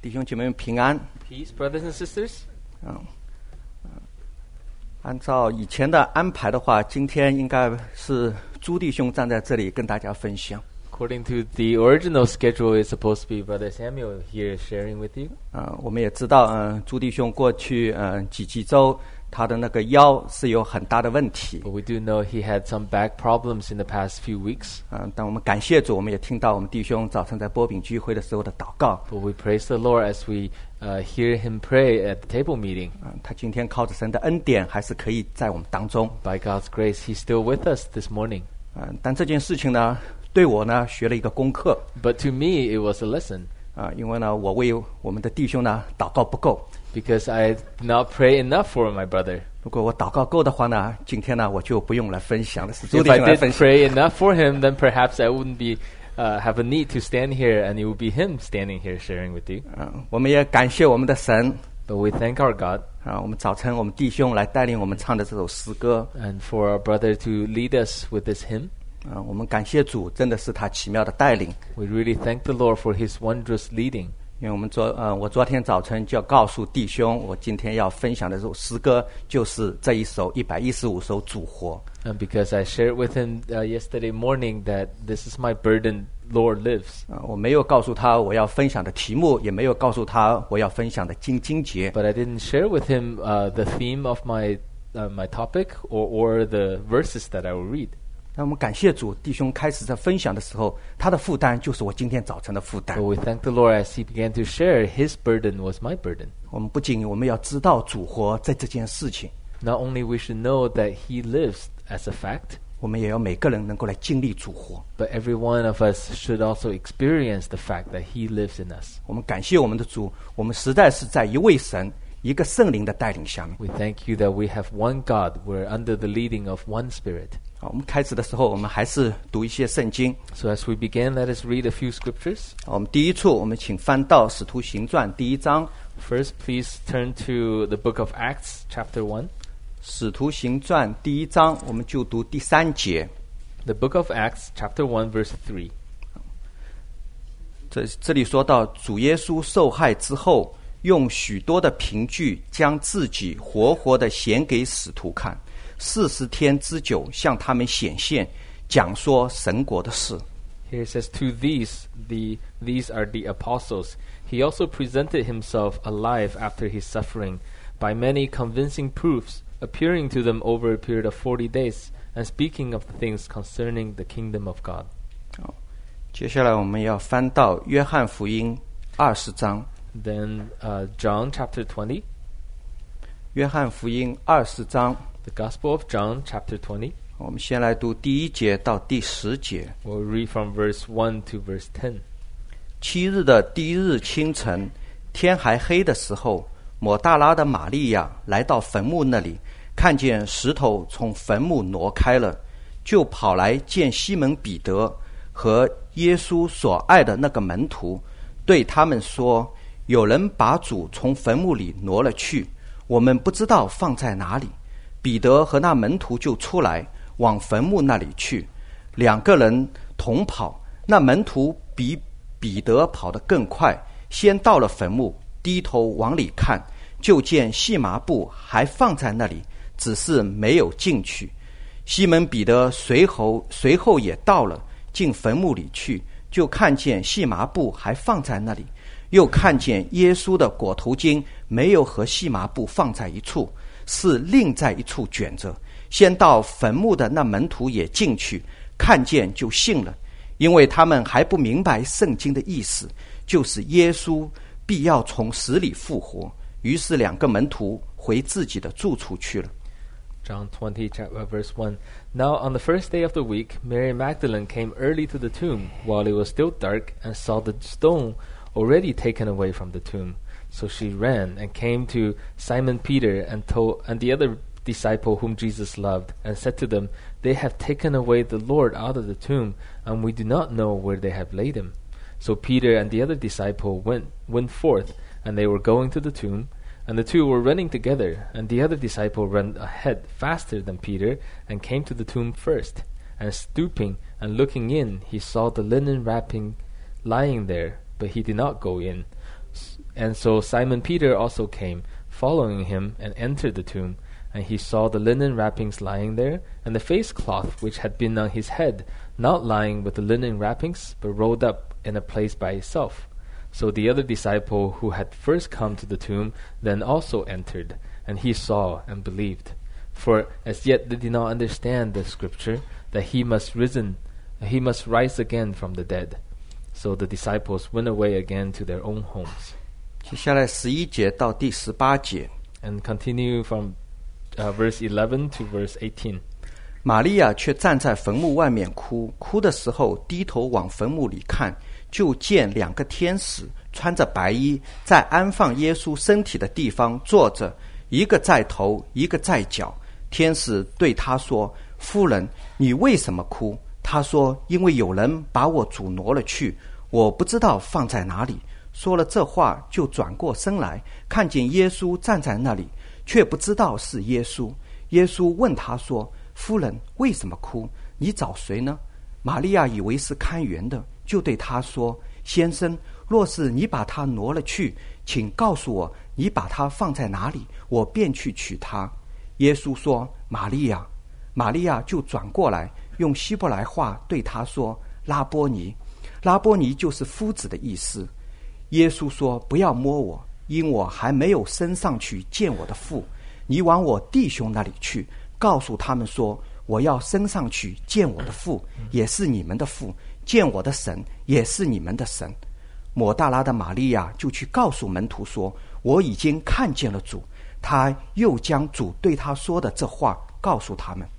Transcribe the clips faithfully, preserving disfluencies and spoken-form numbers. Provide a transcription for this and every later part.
弟兄姐妹们平安。 Peace, brothers and sisters. 嗯，按照以前的安排的话，今天应该是朱弟兄站在这里跟大家分享。 According to the original schedule, it's supposed to be Brother Samuel here sharing with you. 嗯，我们也知道，嗯，朱弟兄过去嗯几几周他的那个腰是有很大的问题。 But we do know he had some back problems in the past few weeks. 嗯，但我们感谢主，我们也听到我们弟兄早晨在波饼聚会的时候的祷告。 But we praise the Lord as we uh, hear him pray at the table meeting. 嗯，他今天靠着神的恩典，还是可以在我们当中。 By God's grace, he's still with us this morning. 嗯，但这件事情呢，对我呢学了一个功课。 But to me, it was a lesson. 啊，因为呢，我为我们的弟兄呢祷告不够。 Because I did not pray enough for my brother. 如果我祷告够的话呢，今天呢我就不用来分享了，是朱 If 弟 I 兄来 did 分享。 pray enough for him, then perhaps I wouldn't be uh, have a need to stand here, and it would be him standing here sharing with you. 嗯，我们也感谢我们的神 But we thank our God 啊，我们早晨我们弟兄来带领我们唱的这首诗歌 and for our brother to lead us with this hymn. 啊，我们感谢主，真的是他奇妙的带领。 We really thank the Lord for his wondrous leading. 因为我们昨呃，我昨天早晨就要告诉弟兄，我今天要分享的这首诗歌就是这一首一百一十五首主活。 And because I shared with him uh, yesterday morning that this is my burden, Lord lives. 啊，我没有告诉他我要分享的题目，也没有告诉他我要分享的经经节。 But I didn't share with him uh, the theme of my uh, my topic or, or the verses that I will read. 那我们感谢主，弟兄开始在分享的时候，他的负担就是我今天早晨的负担 But。we thank the Lord as he began to share, his burden was my burden. 我们不仅我们要知道主活在这件事情， Not only we should know that he lives as a fact, 我们也要每个人能够来经历主活。 but every one of us should also experience the fact that he lives in us. 我们感谢我们的主，我们实在是在一位神、一个圣灵的带领下面。 We thank you that we have one God. We're under the leading of one Spirit. 好，我们开始的时候，我们还是读一些圣经。 So as we begin, let us read a few scriptures. 好，我们第一处，我们请翻到《使徒行传》第一章，《 First, please turn to the book of Acts, chapter one. 使徒行传》第一章，我们就读第三节。 The book of Acts, chapter one, verse three. 这这里说到，主耶稣受害之后，用许多的凭据，将自己活活的显给使徒看。四十天之久，向他们显现，讲说神国的事。 Here it says, to these, the, these are the apostles. He also presented himself alive after his suffering by many convincing proofs, appearing to them over a period of forty days, and speaking of the things concerning the kingdom of God. 好，接下来我们要翻到约翰福音二十章。 Then uh, John chapter twenty, 约翰福音二十章， the Gospel of John chapter twenty. 我们先来读第一节到第十节。 We'll read from verse one to verse ten. 七日的第一日清晨，天还黑的时候，抹大拉的玛利亚来到坟墓那里，看见石头从坟墓挪开了，就跑来见西门彼得和耶稣所爱的那个门徒，对他们说：有人把主从坟墓里挪了去，我们不知道放在哪里。彼得和那门徒就出来，往坟墓那里去，两个人同跑。那门徒比彼得跑得更快，先到了坟墓，低头往里看，就见细麻布还放在那里，只是没有进去。西门彼得随后随后也到了，进坟墓里去，就看见细麻布还放在那里，又看见耶稣的裹头巾没有和细麻布放在一处，是另在一处卷着。先到坟墓的那门徒也进去，看见就信了，因为他们还不明白圣经的意思，就是耶稣必要从死里复活。于是两个门徒回自己的住处去了。 John twenty, chapter, verse one. Now on the first day of the week, Mary Magdalene came early to the tomb while it was still dark and saw the stone already taken away from the tomb. So she ran and came to Simon Peter and told and the other disciple whom Jesus loved, and said to them, They have taken away the Lord out of the tomb, and we do not know where they have laid him. So Peter and the other disciple went went forth, and they were going to the tomb. And the two were running together, and the other disciple ran ahead faster than Peter, and came to the tomb first. And stooping and looking in, he saw the linen wrapping lying there, but he did not go in. And so Simon Peter also came, following him, and entered the tomb. And he saw the linen wrappings lying there, and the face cloth which had been on his head, not lying with the linen wrappings, but rolled up in a place by itself. So the other disciple who had first come to the tomb then also entered, and he saw and believed. For as yet they did not understand the scripture, that he must risen, he must rise again from the dead. So the disciples went away again to their own homes. 接下来十一节到第十八节， And continue from uh, verse eleven to verse eighteen. 玛利亚却站在坟墓外面哭，哭的时候低头往坟墓里看，就见两个天使穿着白衣，在安放耶稣身体的地方坐着，一个在头，一个在脚。天使对他说：“夫人，你为什么哭？”他说：“因为有人把我主挪了去，我不知道放在哪里。”说了这话，就转过身来，看见耶稣站在那里，却不知道是耶稣。耶稣问他说：“夫人，为什么哭？你找谁呢？”玛利亚以为是看园的，就对他说：“先生，若是你把他挪了去，请告诉我，你把他放在哪里，我便去取他。”耶稣说：“玛利亚。”玛利亚就转过来，用希伯来话对他说：“拉波尼。”拉波尼就是夫子的意思。耶稣说：“不要摸我，因我还没有升上去见我的父。你往我弟兄那里去，告诉他们说，我要升上去见我的父，也是你们的父，见我的神，也是你们的神。”抹大拉的玛利亚就去告诉门徒说：“我已经看见了主。”他又将主对他说的这话告诉他们。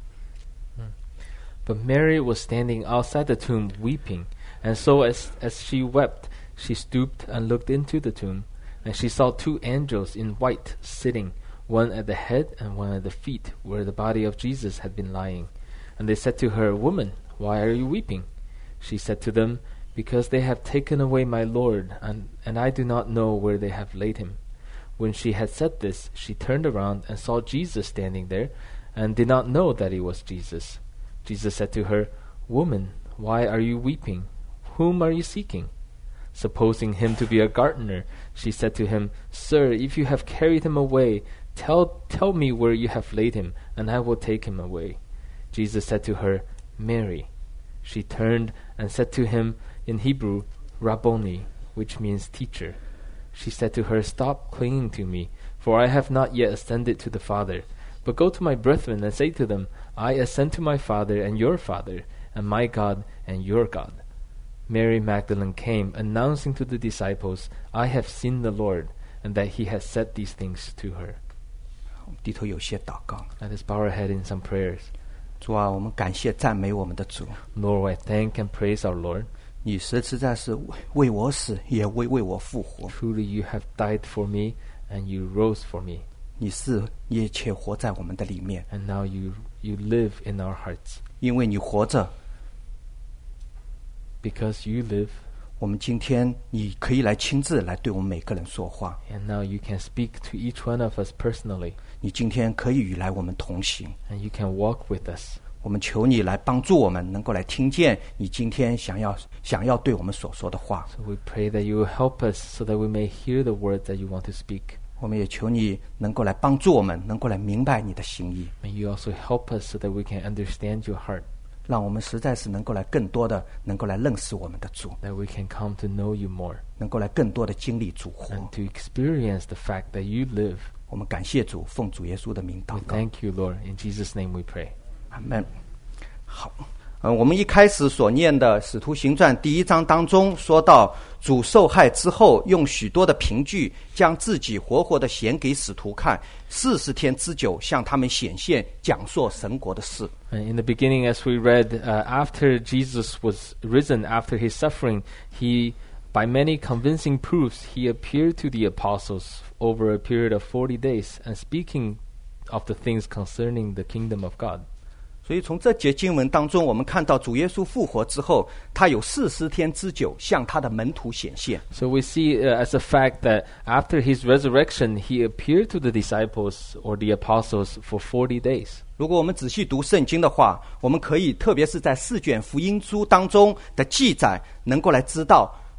But Mary was standing outside the tomb weeping, and so as, as she wept, she stooped and looked into the tomb, and she saw two angels in white sitting, one at the head and one at the feet, where the body of Jesus had been lying. And they said to her, "Woman, why are you weeping?" She said to them, "Because they have taken away my Lord, and, and I do not know where they have laid him." When she had said this, she turned around and saw Jesus standing there, and did not know that it was Jesus. Jesus said to her, "Woman, why are you weeping? Whom are you seeking?" Supposing him to be a gardener, she said to him, "Sir, if you have carried him away, tell, tell me where you have laid him, and I will take him away." Jesus said to her, "Mary." She turned and said to him in Hebrew, "Rabboni," which means teacher. She said to her, "Stop clinging to me, for I have not yet ascended to the Father. But go to my brethren and say to them, I ascend to my Father and your Father, and my God and your God." Mary Magdalene came, announcing to the disciples, "I have seen the Lord," and that he has said these things to her. 低头有些祷告。 Let us bow our head in some prayers. 主啊，我们感谢赞美我们的主， Lord, I thank and praise our Lord. 你实实在是为我死，也为为我复活。 Truly you have died for me, and you rose for me. 你是也且活在我们的里面， And now you, you live in our hearts. 因为你活着， Because you live, 我们今天你可以来亲自来对我们每个人说话。 and now you can speak to each one of us personally, 你今天可以与来我们同行， and you can walk with us. 我们求你来帮助我们，能够来听见你今天想要想要对我们所说的话。 So we pray that you will help us so that we may hear the words that you want to speak. 我们也求你能够来帮助我们，能够来明白你的心意， May you also help us so that we can understand your heart, 让我们实在是能够来更多的能够来认识我们的主， that we can come to know you more, 能够来更多的经历主活。 and to experience the fact that you live. 我们感谢主，奉主耶稣的名祷 We 告， thank you, Lord. In Jesus' name we pray. 阿门。好，嗯，我们一开始所念的《使徒行传》第一章当中说到，主受害之后，用许多的凭据将自己活活的显给使徒看，四十天之久向他们显现，讲述神国的事。 And in the beginning, as we read, uh, after Jesus was risen, after his suffering, he, by many convincing proofs, he appeared to the apostles over a period of forty days, and speaking of the things concerning the kingdom of God. 所以从这节经文当中，我们看到主耶稣复活之后，他有四十天之久向他的门徒显现。 So we see uh, as a fact that after his resurrection, he appeared to the disciples or the apostles for forty days. 如果我们仔细读圣经的话，我们可以特别是在四卷福音书当中的记载，能够来知道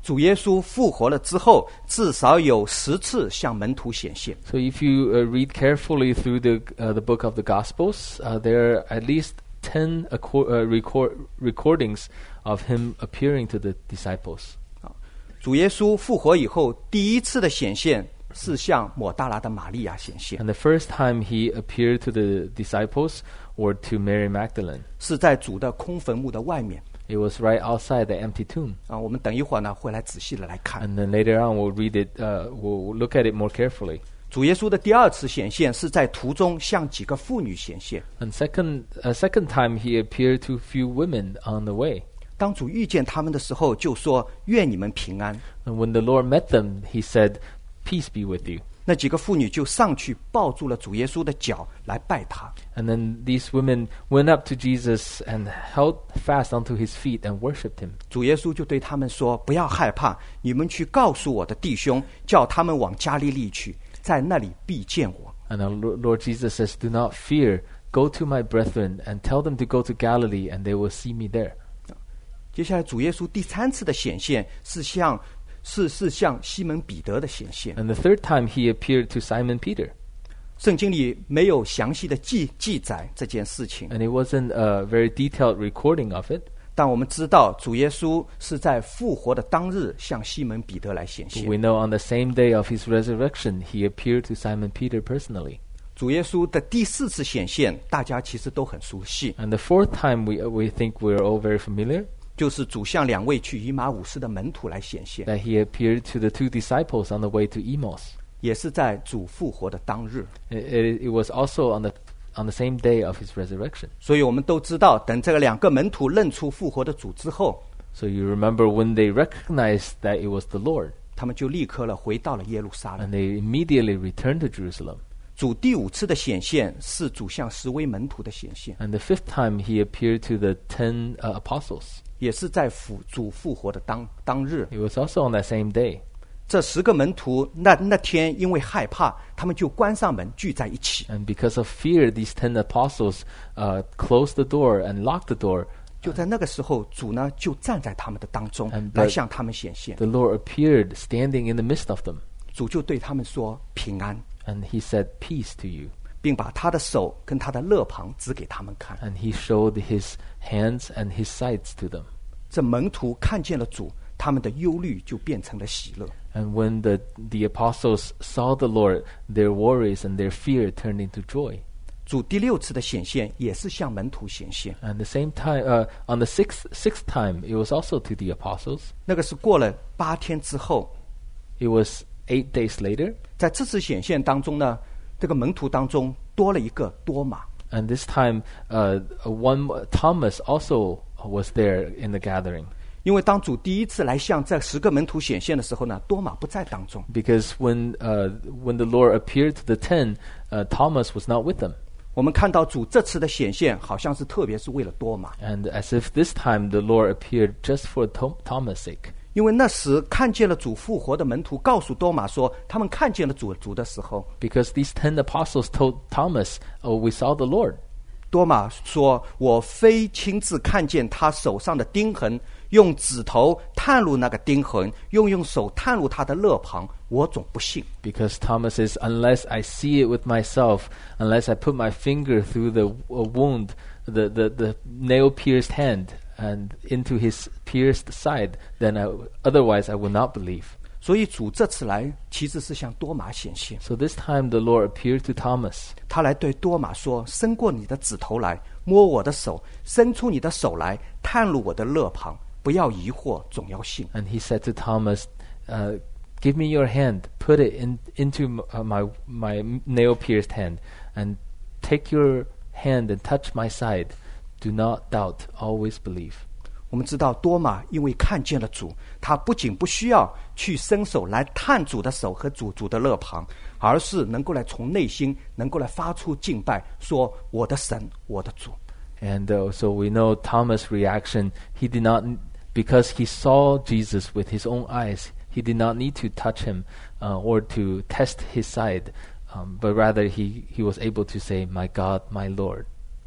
主耶稣复活了之后，至少有十次向门徒显现。 So if you uh, read carefully through the uh, the book of the Gospels, uh, there are at least ten acco- uh, record recordings of him appearing to the disciples. 主耶稣复活以后，第一次的显现是向抹大拉的玛利亚显现， And the first time he appeared to the disciples or to Mary Magdalene, 是在主的空坟墓的外面 it was right outside the empty tomb. 啊。我们等一会儿呢会来仔细的来看。 And then later on, we'll read it. Uh, we'll look at it more carefully. 主耶稣的第二次显现是在途中向几个妇女显现。 And second, a second time, he appeared to few women on the way. 当主遇见他们的时候，就说：“愿你们平安。” And when the Lord met them, he said, "Peace be with you." 那几个妇女就上去抱住了主耶稣的脚来拜他。 And then these women went up to Jesus and held fast onto his feet and worshipped him. 主耶稣就对他们说：“不要害怕，你们去告诉我的弟兄，叫他们往加利利去，在那里必见我。” And our Lo- Lord Jesus says, "Do not fear. Go to my brethren and tell them to go to Galilee, and they will see me there." 接下来，主耶稣第三次的显现是向是是向西门彼得的显现。 And the third time, he appeared to Simon Peter. 圣经里没有详细的记记载这件事情， And it wasn't a very detailed recording of it. 但我们知道主耶稣是在复活的当日向西门彼得来显 But 现。 we know on the same day of his resurrection, he appeared to Simon Peter personally. 主耶稣的第四次显现，大家其实都很熟悉， And the fourth time, we we think we're all very familiar, 就是主向两位去以马五斯的门徒来显现， that he appeared to the two disciples on the way to Emmaus. 也是在主复活的当日。 It, it, it was also on the on the same day of his resurrection. 所以我们都知道，等这个两个门徒认出复活的主之后， So you remember when they recognized that it was the Lord, 他们就立刻了回到了耶路撒冷。 and they immediately returned to Jerusalem. 主第五次的显现是主向十位门徒的显现， And the fifth time, he appeared to the ten uh, apostles. 也是在复主复活的当当日。 It was also on that same day. 这十个门徒那那天因为害怕，他们就关上门聚在一起。 And because of fear, these ten apostles uh, closed the door and locked the door. 就在那个时候，主呢就站在他们的当中 And 来 the- 向他们显现。 The Lord appeared standing in the midst of them. 主就对他们说：“平安。” And he said, "Peace to you." 并把他的手跟他的肋旁指给他们看。 And he showed his hands and his sides to them. 这门徒看见了主，他们的忧虑就变成了喜乐。 And when the, the apostles saw the Lord, their worries and their fear turned into joy. 主第六次的显现也是向门徒显现， And the same time, uh, on the sixth sixth time, it was also to the apostles. 那个是过了八天之后。 It was eight days later. 在这次显现当中呢，这个门徒当中多了一个多马。 And this time, uh, one Thomas also was there in the gathering. 因为当主第一次来向这十个门徒显现的时候呢，多马不在当中。 Because when uh, when the Lord appeared to the ten, uh, Thomas was not with them. 我们看到主这次的显现，好像是特别是为了多马， And as if this time the Lord appeared just for Thom- Thomas' sake. 因为那时看见了主复活的门徒告诉多马说，他们看见了主主的时候， Because these ten apostles told Thomas, "Oh, we saw the Lord." 多马说：“我非亲自看见他手上的钉痕，用指头探入那个钉痕，又用手探入他的肋旁，我总不信。” Because Thomas says, "Unless I see it with myself, unless I put my finger through the uh, wound, the, the, the nail-pierced hand, and into his pierced side, then I, otherwise I will not believe." 所以主这次来其实是向多马显现， So this time the Lord appeared to Thomas. 他来对多马说：“伸过你的指头来，摸我的手，伸出你的手来，探入我的肋旁，不要疑惑，总要信。” And he said to Thomas, uh, "Give me your hand, put it in, into m- uh, my, my nail-pierced hand, and take your hand and touch my side. Do not doubt, always believe." 我们知道多马因为看见了主，他不仅不需要去伸手来探主的手和主主的肋旁，而是能够来从内心能够来发出敬拜，说：“我的神，我的主。” And uh, so we know Thomas' reaction. He did not, because he saw Jesus with his own eyes, he did not need to touch him uh, or to test his side, um, but rather he, he was able to say, "My God, my Lord."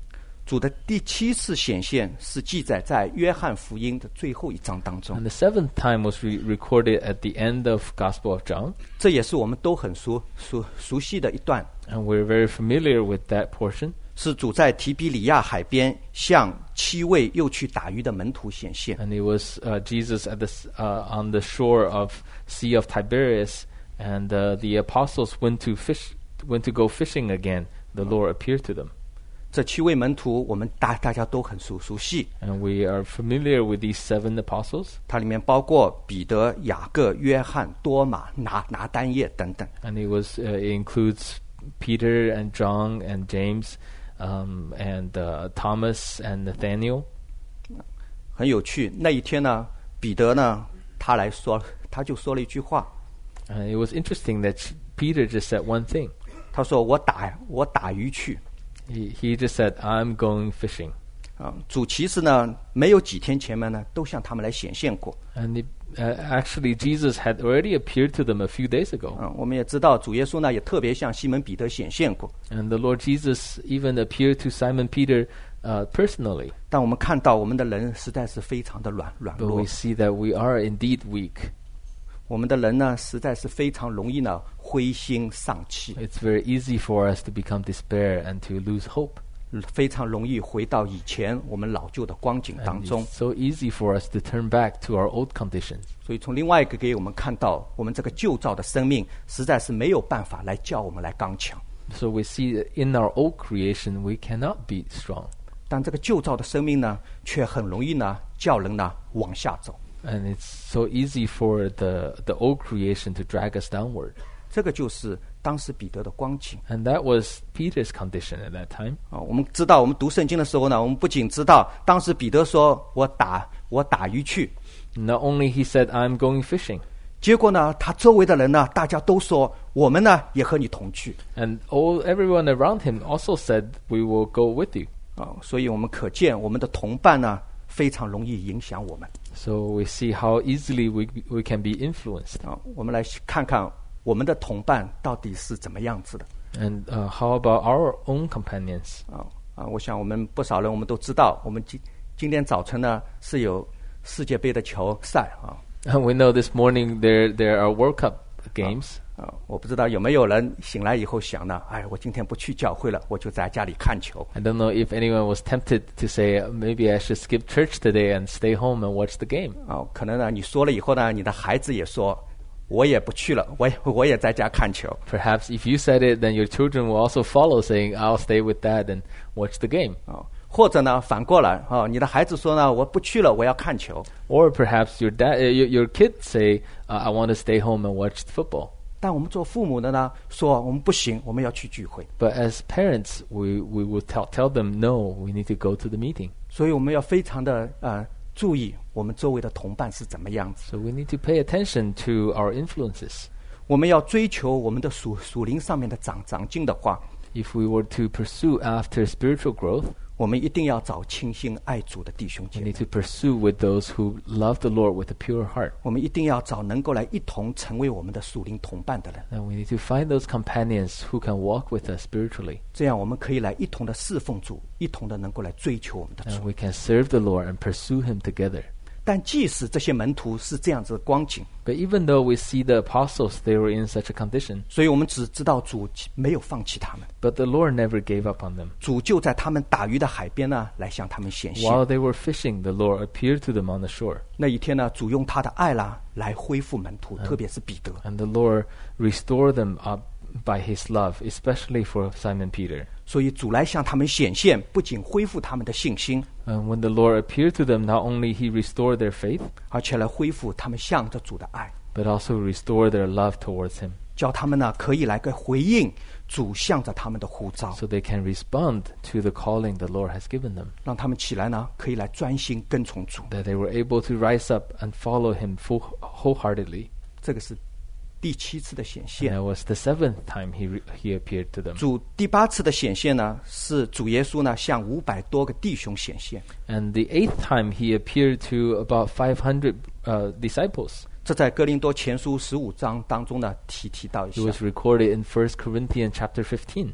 主的第七次显现是记载在约翰福音的最后一章当中， And the seventh time was re- recorded at the end of Gospel of John. 这也是我们都很熟熟熟悉的一段， And we're very familiar with that portion. 是主在提比里亚海边向七位又去打鱼的门徒显现。 And it was uh, Jesus at the, s- uh, on the shore of Sea of Tiberias, and uh, the apostles went to fish, went to go fishing again. The Lord appeared to them. 这七位门徒我们大大家都很熟熟悉， And we are familiar with these seven apostles. 它里面包括彼得、雅各、约翰、多马、拿拿单叶等等。 And it was uh, it includes Peter and John and James, um, and uh, Thomas and Nathaniel. 很有趣，那一天呢，彼得呢，他来说，他就说了一句话， And it was interesting that Peter just said one thing. 他说：“我打我打鱼去。” He, he just said, "I'm going fishing." 啊，主其实呢，没有几天前面呢，都向他们来显现过。 And it, uh, actually, Jesus had already appeared to them a few days ago. 嗯，我们也知道主耶稣呢，也特别向西门彼得显现过。 And the Lord Jesus even appeared to Simon Peter uh, personally. 但我们看到我们的人实在是非常的软软 But 弱 we，see that we are indeed weak. 我们的人呢，实在是非常容易呢灰心丧气， It's very easy for us to become despair and to lose hope. 非常容易回到以前我们老旧的光景当 And 中。 it's so easy for us to turn back to our old conditions. 所以从另外一个给我们看到，我们这个旧造的生命实在是没有办法来叫我们来刚强。 So we see that in our old creation, we cannot be strong. 但这个旧造的生命呢，却很容易呢叫人呢往下走。 And it's so easy for the, the old creation to drag us downward. 这个就是当时彼得的光景 And that was Peter's condition at that time. 啊。我们知道，我们读圣经的时候呢，我们不仅知道当时彼得说我打我打鱼去， Not only he said, "I'm going fishing," 结果呢，他周围的人呢，大家都说我们呢也和你同去 and all everyone around him also said, "We will go with you." 啊。所以我们可见我们的同伴呢，非常容易影响我们 So we see how easily we we can be influenced. 啊。我们来看看我们的同伴到底是怎么样子的 And uh, how about our own companions? 啊啊！我想我们不少人我们都知道，我们今今天早晨呢是有世界杯的球赛啊。 And we know this morning there there are World Cup games. 啊，我不知道有没有人醒来以后想呢，哎，我今天不去教会了，我就在家里看球。 I don't know if anyone was tempted to say, maybe I should skip church today and stay home and watch the game. 啊，可能呢，你说了以后呢，你的孩子也说，我也不去了，我也我也在家看球。 Perhaps if you said it, then your children will also follow, saying, "I'll stay with dad and watch the game." 啊，或者呢，反过来啊，你的孩子说呢，我不去了，我要看球。 Or perhaps your dad, uh, your, your kids say, uh, "I want to stay home and watch football." 但我们做父母的呢，说我们不行，我们要去聚会。 But as parents, we, we will tell, tell them, "No, we need to go to the meeting." 所以我们要非常的呃注意我们周围的同伴是怎么样子。 So we need to pay attention to our influences. 我们要追求我们的属属灵上面的长长进的话， If we were to pursue after spiritual growth, 我们一定要找倾心爱主的弟兄姐 we 妹。 need to pursue with those who love the Lord with a pure heart. 我们一定要找能够来一同成为我们的属灵同伴的人， And we need to find those companions who can walk with us spiritually. 这样我们可以来一同的侍奉主，一同的能够来追求我们的 And 主。 we can serve the Lord and pursue Him together. 但即使这些门徒是这样子的光景， But even though we see the apostles, they were in such a condition, 所以我们只知道主没有放弃他们， but the Lord never gave up on them. 主就在他们打鱼的海边呢，来向他们显现。 While they were fishing, the Lord appeared to them on the shore. 那一天呢，主用他的爱啦来恢复门徒，特别是彼得。 And the Lord restored them up by His love, especially for Simon Peter. 所以主来向他们显现，不仅恢复他们的信心， And when the Lord appeared to them, not only He restored their faith, 而且来恢复他们向着主的爱， but also restored their love towards Him, 叫他们呢可以来个回应主向着他们的呼召， so they can respond to the calling the Lord has given them, 让他们起来呢可以来专心跟从主。 that they were able to rise up and follow Him full, wholeheartedly. 这个是第七次的显 And 现。 that was the seventh time He re- He appeared to them. 主第八次的显现呢，是主耶稣呢向五百多个弟兄显现。 And the eighth time He appeared to about five hundred uh, disciples. 这在哥林多前书十五章当中呢提提到一 It 下。 was recorded in First Corinthians chapter fifteen.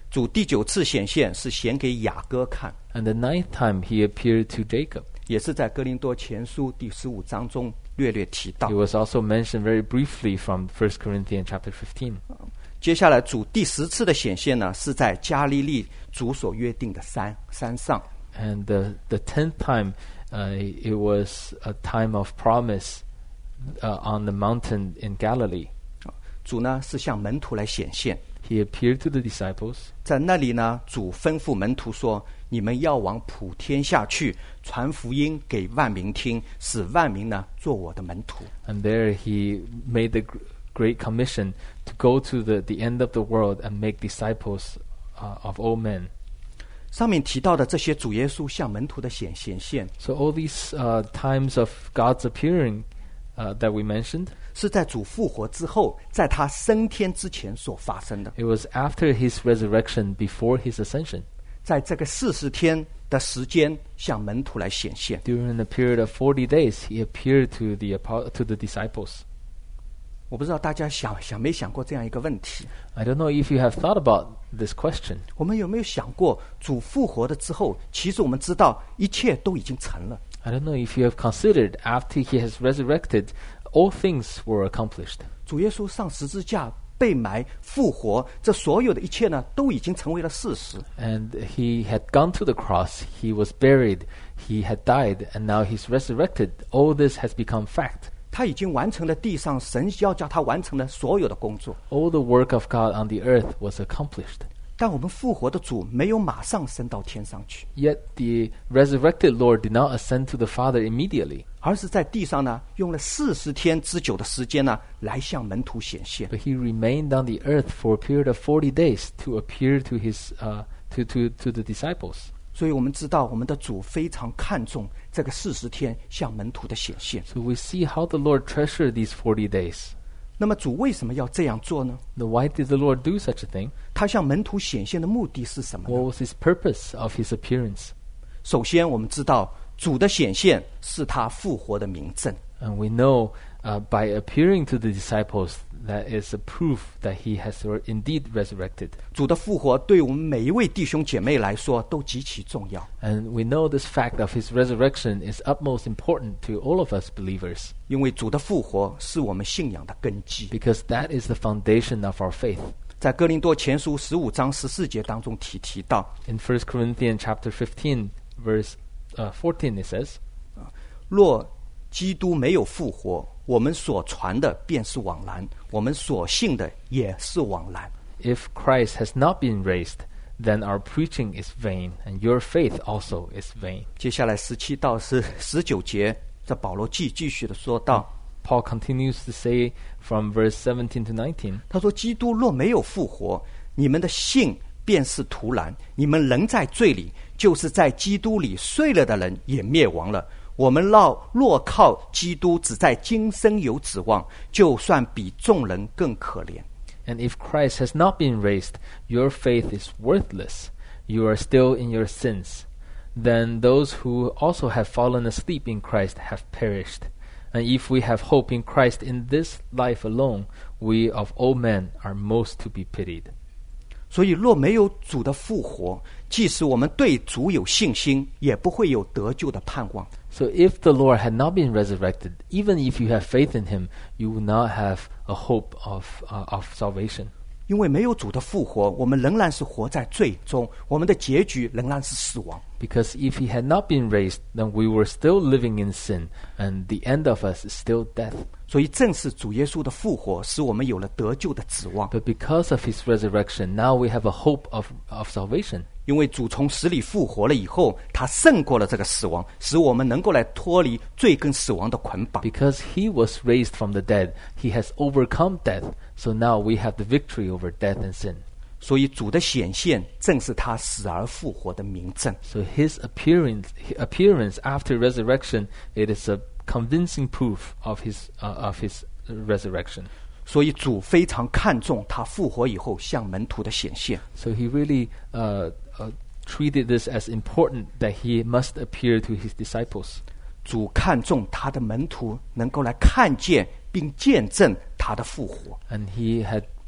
主第九次显现是显给雅各看， And the ninth time he appeared to Jacob. 也是在哥林多前书第十五章中略略提到 It。was also mentioned very briefly from First Corinthians chapter fifteen. 接下来主第十次的显现呢，是在加利利主所约定的山山上。 And the, the tenth time, uh, it was a time of promise uh, on the mountain in Galilee. 主呢是向门徒来显现， He appeared to the disciples. 在那里呢，主吩咐门徒说：“你们要往普天下去，传福音给万民听，使万民呢做我的门徒。” And there he made the gr- great commission to go to the, the end of the world and make disciples uh, of all men. 上面提到的这些主耶稣向门徒的显显现， So all these uh, times of God's appearing uh, that we mentioned, 是在主复活之后，在他升天之前所发生的。 it was after his resurrection, before his ascension. 在这个四十天的时间，向门徒来显现。 During a period of forty days, he appeared to the apo- to the disciples. 我不知道大家想想没想过这样一个问题： I don't know if you have thought about this question. 我们有没有想过，主复活了之后，其实我们知道一切都已经成了。 I don't know if you have considered after he has resurrected, all things were accomplished. 主耶稣上十字架、被埋、复活，这所有的一切呢，都已经成为了事实。 And he had gone to the cross, he was buried, he had died, and now he's resurrected. All this has become fact. 他已经完成了地上神要叫他完成的所有的工作。 All the work of God on the earth was accomplished. 但我们复活的主没有马上升到天上去， Yet the resurrected Lord did not ascend to the Father immediately, 而是在地上呢，用了四十天之久的时间呢，来向门徒显现。 but he remained on the earth for a period of forty days to appear to his uh, to, to, to the disciples. 所以我们知道，我们的主非常看重这个四十天向门徒的显现。 So we see how the Lord treasured these forty days. 那么主为什么要这样做呢？ Now, why did the Lord do such a thing? 他向门徒显现的目的是什么呢？ What was his purpose of his appearance? 首先，我们知道主的显现是他复活的明证。 And we know uh, by appearing to the disciples that is a proof that he has re- indeed resurrected. 主的复活对我们每一位弟兄姐妹来说都极其重要， And we know this fact of his resurrection is utmost important to all of us believers, 因为主的复活是我们信仰的根基。 because that is the foundation of our faith. 在哥林多前书十五章十四节当中提提到， In First Corinthians chapter fifteen, verse uh, fourteen, it says, 若基督没有复活，我们所传的便是枉然，我们所信的也是枉然。 If Christ has not been raised, then our preaching is vain, and your faith also is vain. 接下来十七到十十九节，这保罗继继续的说道， Paul continues to say from verse seventeen to nineteen, 他说：“基督若没有复活，你们的信便是徒然，你们仍在罪里，就是在基督里睡了的人也灭亡了。我们若若靠基督，只在今生有指望，就算比众人更可怜。” And if Christ has not been raised, your faith is worthless. You are still in your sins. Then those who also have fallen asleep in Christ have perished. And if we have hope in Christ in this life alone, we of all men are most to be pitied. 所以，若没有主的复活，即使我们对主有信心，也不会有得救的盼望。 So if the Lord had not been resurrected, even if you have faith in him, you would not have a hope of, uh, of salvation. 因为没有主的复活，我们仍然是活在罪中，我们的结局仍然是死亡。 Because if he had not been raised, then we were still living in sin, and the end of us is still death. 所以，正是主耶稣的复活，使我们有了得救的指望。 But because of his resurrection, now we have a hope of, of salvation. 因为主从死里复活了以后，他胜过了这个死亡，使我们能够来脱离罪跟死亡的捆绑。 Because he was raised from the dead, he has overcome death. So now we have the victory over death and sin. 所以，主的显现正是他死而复活的明证。 So his appearance, appearance after resurrection, it is a convincing proof of his, uh, of his resurrection. 所以，主非常看重他复活以后向门徒的显现。 So he really uh, uh, treated this as important that he must appear to his disciples. 主看重他的门徒能够来看见并见证他的复活。 And he had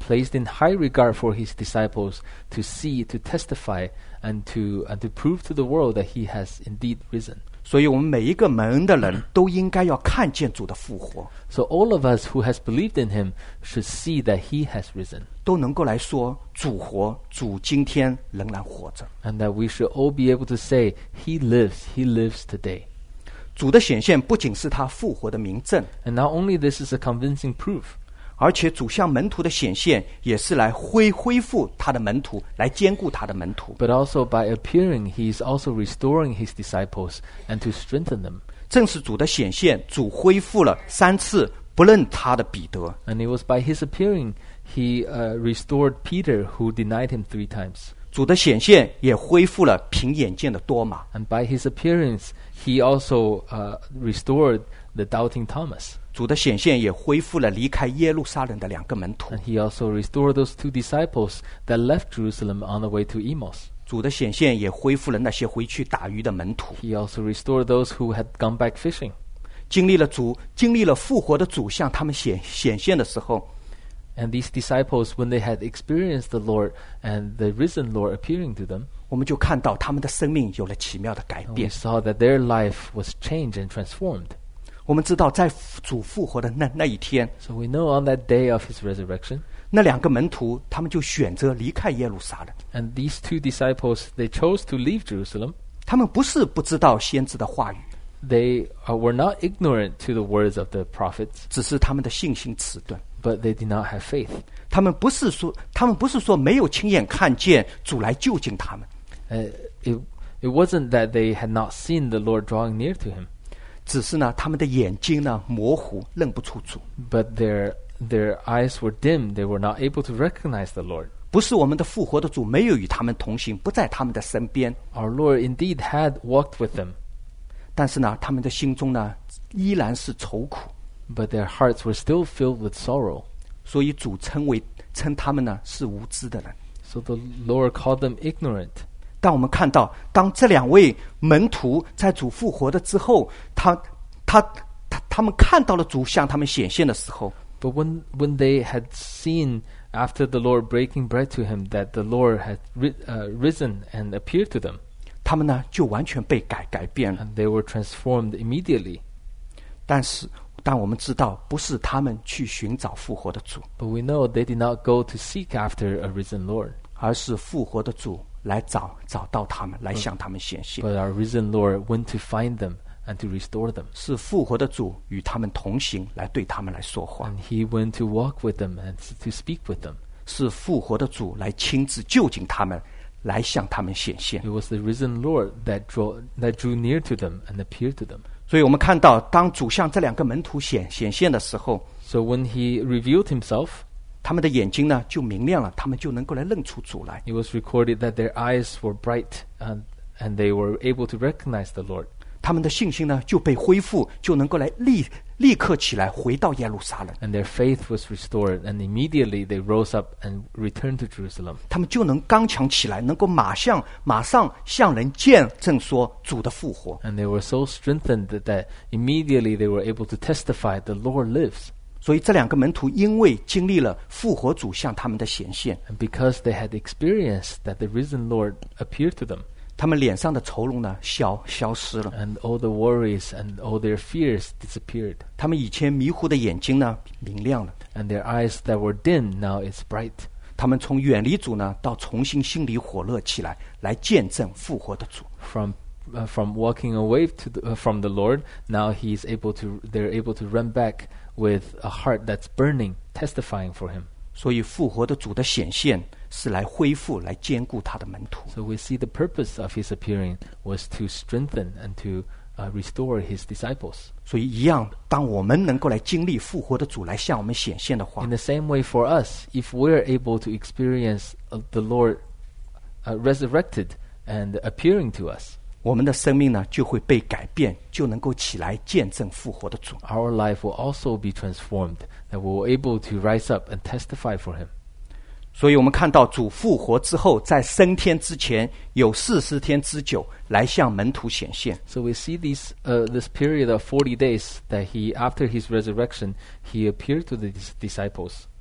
placed in high regard for his disciples to see, to testify, and to and to prove to the world that he has indeed risen. 所以我们每一个蒙恩的人都应该要看见主的复活， So all of us who has believed in him should see that he has risen, 都能够来说主活，主今天仍然活着。 and that we should all be able to say, he lives, he lives today. 主的显现不仅是他复活的明证， And not only this is a convincing proof, 而且主向门徒的显现也是来恢恢复他的门徒，来兼顾他的门徒。 but also by appearing, he is also restoring his disciples and to strengthen them. 正是主的显现，主恢复了三次不认他的彼得， And it was by his appearing, he uh, restored Peter, who denied him three times. 主的显现也恢复了凭眼见的多马。 And by his appearance, he also uh, restored the doubting Thomas. 主的显现也恢复了离开耶路撒冷的两个门徒。 And he also restored those two disciples that left Jerusalem on the way to Emmaus. 主的显现也恢复了那些回去打鱼的门徒。 He also restored those who had gone back fishing. 经历了主，经历了复活的主向他们显显现的时候， And these disciples, when they had experienced the Lord and the risen Lord appearing to them, 我们就看到他们的生命有了奇妙的改 and we 变。 saw that their life was changed and transformed. 我们知道，在主复活的那那一天， So we know on that day of his resurrection, 那两个门徒他们就选择离开耶路撒冷。 and these two disciples, they chose to leave Jerusalem. 他们不是不知道先知的话语， They uh, were not ignorant to the words of the prophets, 只是他们的信心迟钝。 but they did not have faith. 他们不是说，他们不是说没有亲眼看见主来就近他们， Uh, it, it wasn't that they had not seen the Lord drawing near to him, 只是呢，他们的眼睛呢模糊，认不出主。 but their their eyes were dim. They were not able to recognize the Lord. 不是我们的复活的主没有与他们同行，不在他们的身边， Our Lord indeed had walked with them, 但是呢，他们的心中呢依然是愁苦， but their hearts were still filled with sorrow. 所以主称为称他们呢是无知的人。 So the Lord called them ignorant. 但我们看到，当这两位门徒在主复活的之后，他他他他们看到了主向他们显现的时候， But when when they had seen after the Lord breaking bread to him that the Lord had ri- uh, risen and appeared to them, 他们呢就完全被改改变了。 and they were transformed immediately. 但是，但我们知道，不是他们去寻找复活的主， But we know they did not go to seek after a risen Lord, 而是复活的主来找找到他们，来向他们显现。 but our risen Lord went to find them and to restore them. 是复活的主与他们同行，来对他们来说话。 And he went to walk with them and to speak with them. 是复活的主来亲自就近他们，来向他们显现。 It was the risen Lord that drew, that drew near to them and appeared to them. 所以我们看到，当主向这两个门徒显显现的时候， So when he revealed himself, 他们的眼睛呢就明亮了，他们就能够来认出主来。 it was recorded that their eyes were bright and, and they were able to recognize the Lord. 他们的信心呢就被恢复，就能够来立立刻起来回到耶路撒冷， And their faith was restored, and immediately they rose up and returned to Jerusalem. 他们就能刚强起来，能够马上马上向人见证说主的复活。 And they were so strengthened that, that immediately they were able to testify the Lord lives. 所以这两个门徒因为经历了复活主向他们的显现， And because they had experienced that the risen Lord appeared to them, 他们脸上的愁容呢消消失了， and all the worries and all their fears disappeared, 他们以前迷糊的眼睛呢明亮了， and their eyes that were dim now is bright. 他们从远离主呢到重新心里火热起来，来见证复活的主。 From uh, from walking away to the, uh, from the Lord, now he is able to. They're able to run back with a heart that's burning, testifying for him. 所以复活的主的显现是来恢复、来兼顾他的门徒。 So we see the purpose of his appearing was to strengthen and to uh, restore his disciples. 所以一样，当我们能够来经历复活的主来向我们显现的话 In，the same way for us, if we're able to experience uh, the Lord uh, resurrected and appearing to us, 我们的生命呢就会被改变，就能够起来见证复活的主。 our life will also be transformed, that we will able to rise up and testify for him. 所以我们看到主复活之后，在升天之前有四十天之久来向门徒显现。 So we see these, uh, this period of forty days that he, after his resurrection, he appeared to the dis- disciples.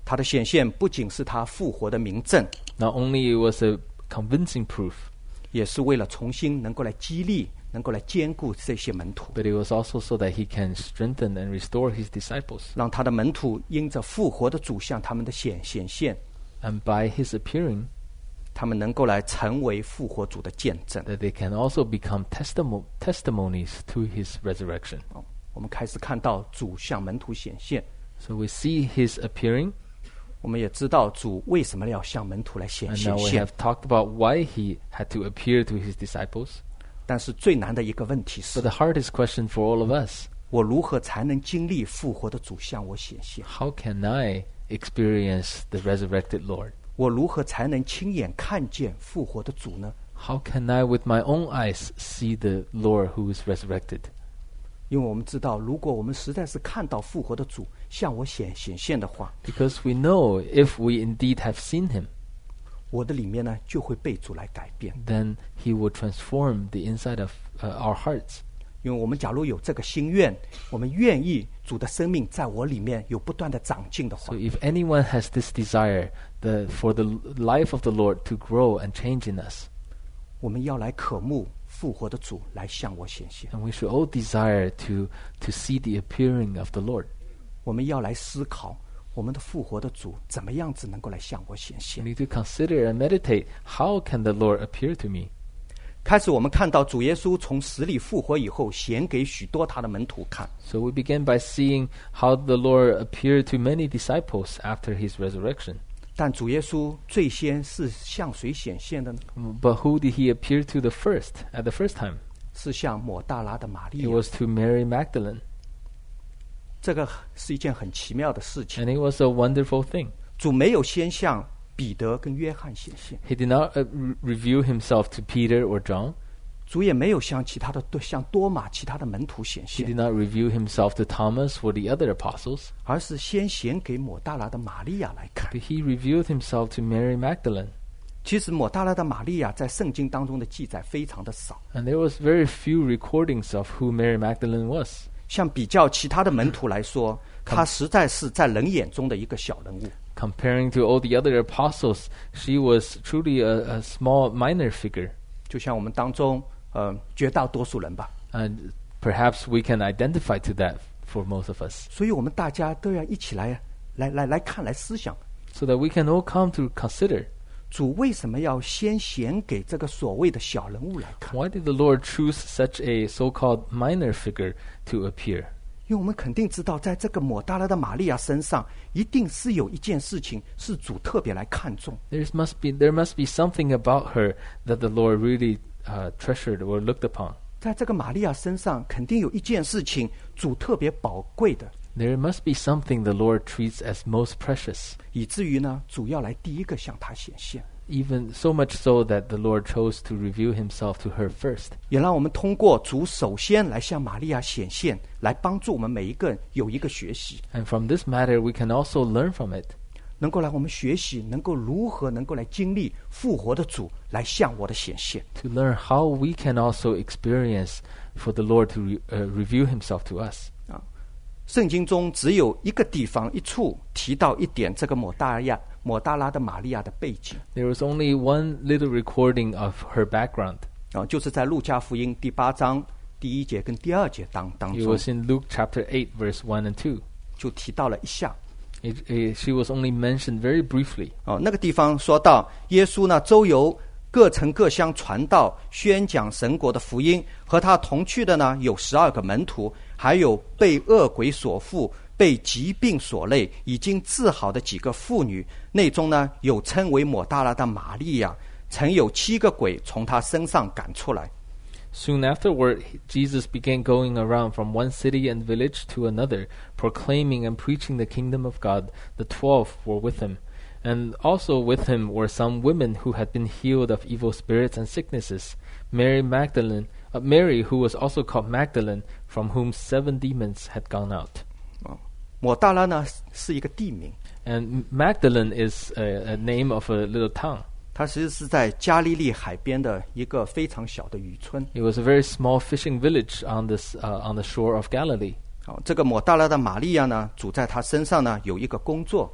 他的显现不仅是他复活的明证， Not only it was a convincing proof, 也是为了重新能够来激励、能够来兼顾这些门徒， but it was also so that he can strengthen and restore his disciples. 让他的门徒因着复活的主向他们的显显现， And by his appearing, 他们能够来成为复活主的见证。 that they can also become testimo- testimonies to his resurrection. 哦，我们开始看到主向门徒显现， So we see his appearing, 我们也知道主为什么要向门徒来显 and 显 now we 现 have。talked about why he had to appear to his disciples. 但是最难的一个问题 But 是， the hardest question for all of us, 我如何才能经历复活的主向我显现？ how can I experience the resurrected Lord? 我如何才能亲眼看见复活的主呢？ How can I with my own eyes see the Lord who is resurrected? 因为我们知道，如果我们实在是看到复活的主向我显显现的话， Because we know if we indeed have seen him, 我的里面呢就会被主来改变。 then he will transform the inside of uh, our hearts. 因为我们假如有这个心愿，我们愿意主的生命在我里面有不断的长进的 So 话， if anyone has this desire the, for the life of the Lord to grow and change in us, 我们要来渴慕复活的主来向我显现。 and we should all desire to, to see the appearing of the Lord. 我们要来思考我们的复活的主怎么样子能够来向我显 We 现。 need to consider and meditate, how can the Lord appear to me? 开始我们看到主耶稣从死里复活以后，显给许多他的门徒看。 So we begin by seeing how the Lord appeared to many disciples after his resurrection. 但主耶稣最先是向谁显现的呢？ But who did he appear to the first, at the first time? 是向抹大拉的玛利 It 亚。 was to Mary Magdalene. 这个是一件很奇妙的事情。 And it was a wonderful thing. 主没有先向彼得跟约翰显现， He did not uh, re- reveal himself to Peter or John. 主也没有向其他的向多马其他的门徒显 He did 现， not reveal himself to Thomas or the other apostles. 而是先显给抹大拉的玛利亚来看。 But he revealed himself to Mary Magdalene. 其实抹大拉的玛利亚在圣经当中的记载非常的少， And there was very few recordings of who Mary Magdalene was. 像比较其他的门徒来说，她实在是在人眼中的一个小人物。 Comparing to all the other apostles, she was truly a, a small minor figure. 就像我们当中，呃，绝大多数人吧。 And perhaps we can identify to that for most of us. 所以我们大家都要一起来，来来来看，来思想， So that we can all come to consider, 主为什么要先显给这个所谓的小人物来看？ why did the Lord choose such a so-called minor figure to appear? 因为我们肯定知道，在这个抹大拉的玛利亚身上，一定是有一件事情是主特别来看重。 There must be, there must be something about her that the Lord really uh, treasured or looked upon. 在这个玛利亚身上，肯定有一件事情主特别宝贵的， There must be something the Lord treats as most precious, 以至于呢，主要来第一个向她显现， even so much so that the Lord chose to reveal himself to her first. 也让我们通过主首先来向玛利亚显现，来帮助我们每一个人有一个学习， And from this matter, we can also learn from it, 能够来我们学习，能够如何能够来经历复活的主来向我的显现。 to learn how we can also experience for the Lord to re, uh, reveal himself to us. 啊，圣经中只有一个地方一处提到一点这个抹大亚抹大拉的玛利亚的背景 There was only one little recording of her background. 啊，就是在路加福音第八章第一节跟第二节当当 It 中 was in Luke chapter eight, verse one and two. 就提到了一下。 It, it, she was only mentioned very briefly. 哦，那个地方说到，耶稣呢周游各城各乡传道，宣讲神国的福音。和他同去的呢有十二个门徒，还有被恶鬼所附、被疾病所累、已经治好的几个妇女。内中呢有称为抹大拉的玛利亚，曾有七个鬼从她身上赶出来。 Soon afterward, Jesus began going around from one city and village to another, proclaiming and preaching the kingdom of God. The twelve were with him. And also with him were some women who had been healed of evil spirits and sicknesses. Mary Magdalene, uh, Mary, who was also called Magdalene, from whom seven demons had gone out. 哦，抹大拉呢是一个地名， And Magdalene is a, a name of a little town. 它其实是在加利利海边的一个非常小的渔村。 It was a very small fishing village on this uh, on the shore of Galilee. 好，这个抹大拉的玛利亚呢，主在她身上呢有一个工作，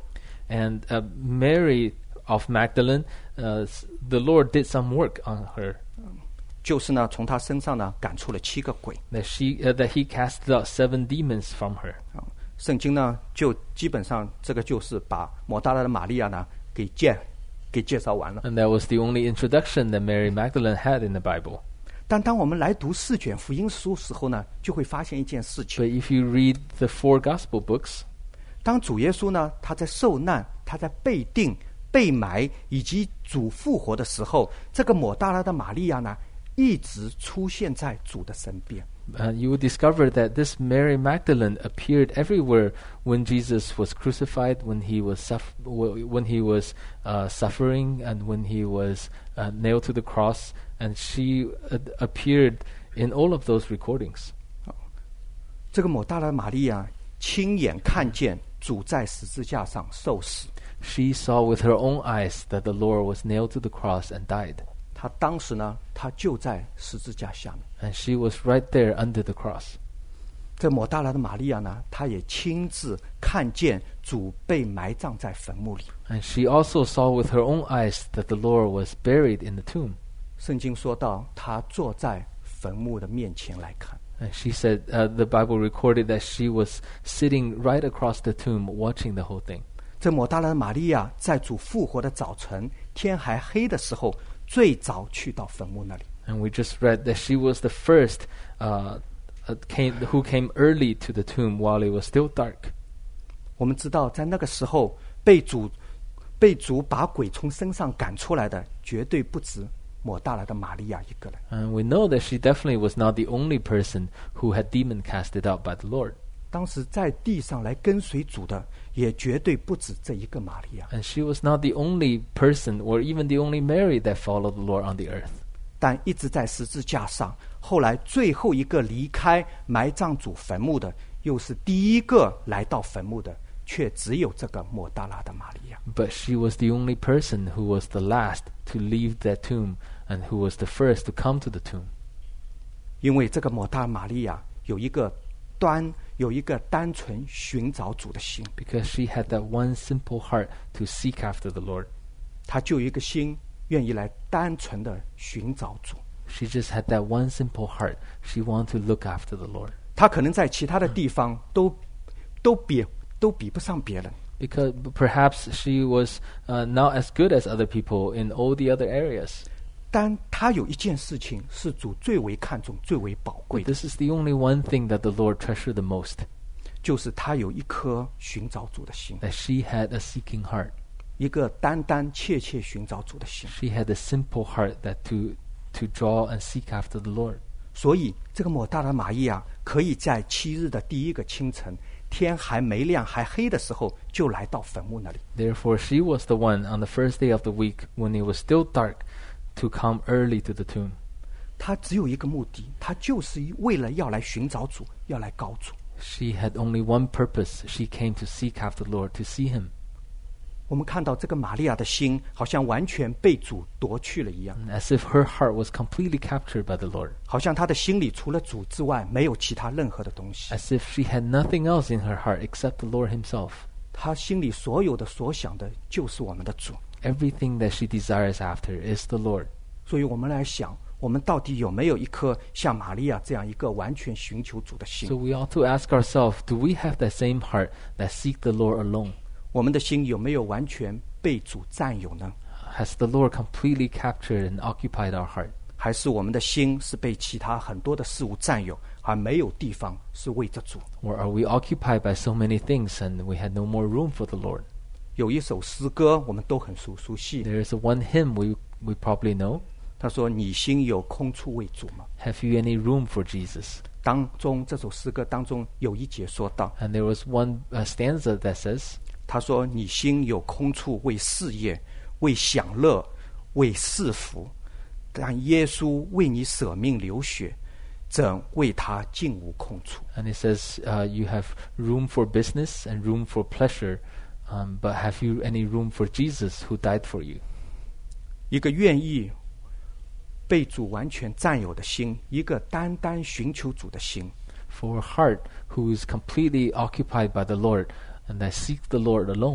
And uh, Mary of Magdalene, uh, s- the Lord did some work on her. 就是呢，从她身上呢赶出了七个鬼。 That she uh, that he casted out seven demons from her. 啊，圣经呢就基本上这个就是把抹大拉的玛利亚呢给介给介绍完了。 And that was the only introduction that Mary Magdalene had in the Bible. 但当我们来读四卷福音书时候呢，就会发现一件事情： But if you read the four gospel books, 当主耶稣呢他在受难、他在被定、被埋以及主复活的时候，这个抹大拉的玛利亚呢一直出现在主的身边。 uh, you will discover that this Mary Magdalene appeared everywhere when Jesus was crucified, when he was suff- w- when he was uh, suffering, and when he was uh, nailed to the cross. And she uh, appeared in all of those recordings. 这个抹大拉的玛利亚亲眼看见主在十字架上受死， She saw with her own eyes that the Lord was nailed to the cross and died. 她当时呢，她就在十字架下面。 And she was right there under the cross. 这抹大拉的玛利亚呢，她也亲自看见主被埋葬在坟墓里。 And she also saw with her own eyes that the Lord was buried in the tomb. 圣经说到，她坐在坟墓的面前来看。 And she said, uh, the Bible recorded that she was sitting right across the tomb watching the whole thing. 这抹大拉的玛利亚在主复活的早晨，天还黑的时候，最早去到坟墓那里。 And we just read that she was the first uh, uh, came, who came early to the tomb while it was still dark. 我们知道，在那个时候，被主被主把鬼从身上赶出来的，绝对不止抹大拉的玛利亚一个人。 And we know that she definitely was not the only person who had demon casted out by the Lord. 当时在地上来跟随主的，也绝对不止这一个玛利亚。 And she was not the only person or even the only Mary that followed the Lord on the earth. 但一直在十字架上，后来最后一个离开埋葬主坟墓的，又是第一个来到坟墓的，却只有这个抹大拉的玛利亚。 But she was the only person who was the last to leave that tomb and who was the first to come to the tomb. 因为这个抹大拉玛利亚有一个端有一个单纯寻找主的心， Because she had that one simple heart to seek after the Lord. 她就有一个心愿意来单纯的寻找主。 She just had that one simple heart. She wanted to look after the Lord. 她可能在其他的地方都都比都比不上别人， Because perhaps she was uh, not as good as other people in all the other areas. 但她有一件事情是主最为看重、最为宝贵 But 的， this is the only one thing that the Lord treasured the most. 就是她有一颗寻找主的心， That she had a seeking heart. 一个单单切切寻找主的心。 She had a simple heart that to to draw and seek after the Lord. 所以，这个抹大拉玛利亚可以在七日的第一个清晨，天还没亮、还黑的时候，就来到坟墓那里。 Therefore, she was the one on the first day of the week when it was still dark to come early to the tomb. 她只有一个目的，她就是为了要来寻找主，要来告主。 She had only one purpose. She came to seek after the Lord, to see him. 我们看到这个玛利亚的心，好像完全被主夺去了一样， As if her heart was completely captured by the Lord. 好像她的心里除了主之外，没有其他任何的东西。 As if she had nothing else in her heart except the Lord himself. 她心里所有的所想的，就是我们的主。 Everything that she desires after is the Lord. 所以我们来想，我们到底有没有一颗像玛利亚这样一个完全寻求主的心 So？ we ought to ask ourselves, do we have that same heart that seek the Lord alone? 我们的心有没有完全被主占有呢？ Has the Lord completely captured and occupied our heart? 还是我们的心是被其他很多的事物占有，而没有地方是为着主？ Or are we occupied by so many things and we had no more room for the Lord? 有一首诗歌我们都很熟熟悉， There is a one hymn we, we probably know. 他说：“你心有空处为主吗 Have you any room for Jesus?？” 当中这首诗歌当中有一节说到， And there was one uh, stanza that says, 他说：“你心有空处为事业、为享乐、为世福，但耶稣为你舍命流血，怎为他竟无空处？” and it says, uh, you have room for business and room for pleasure, um, but have you any room for Jesus who died for you? 一个愿意被主完全占有的心，一个单单寻求主的心， For a heart who is completely occupied by the Lord and that seeks the Lord alone.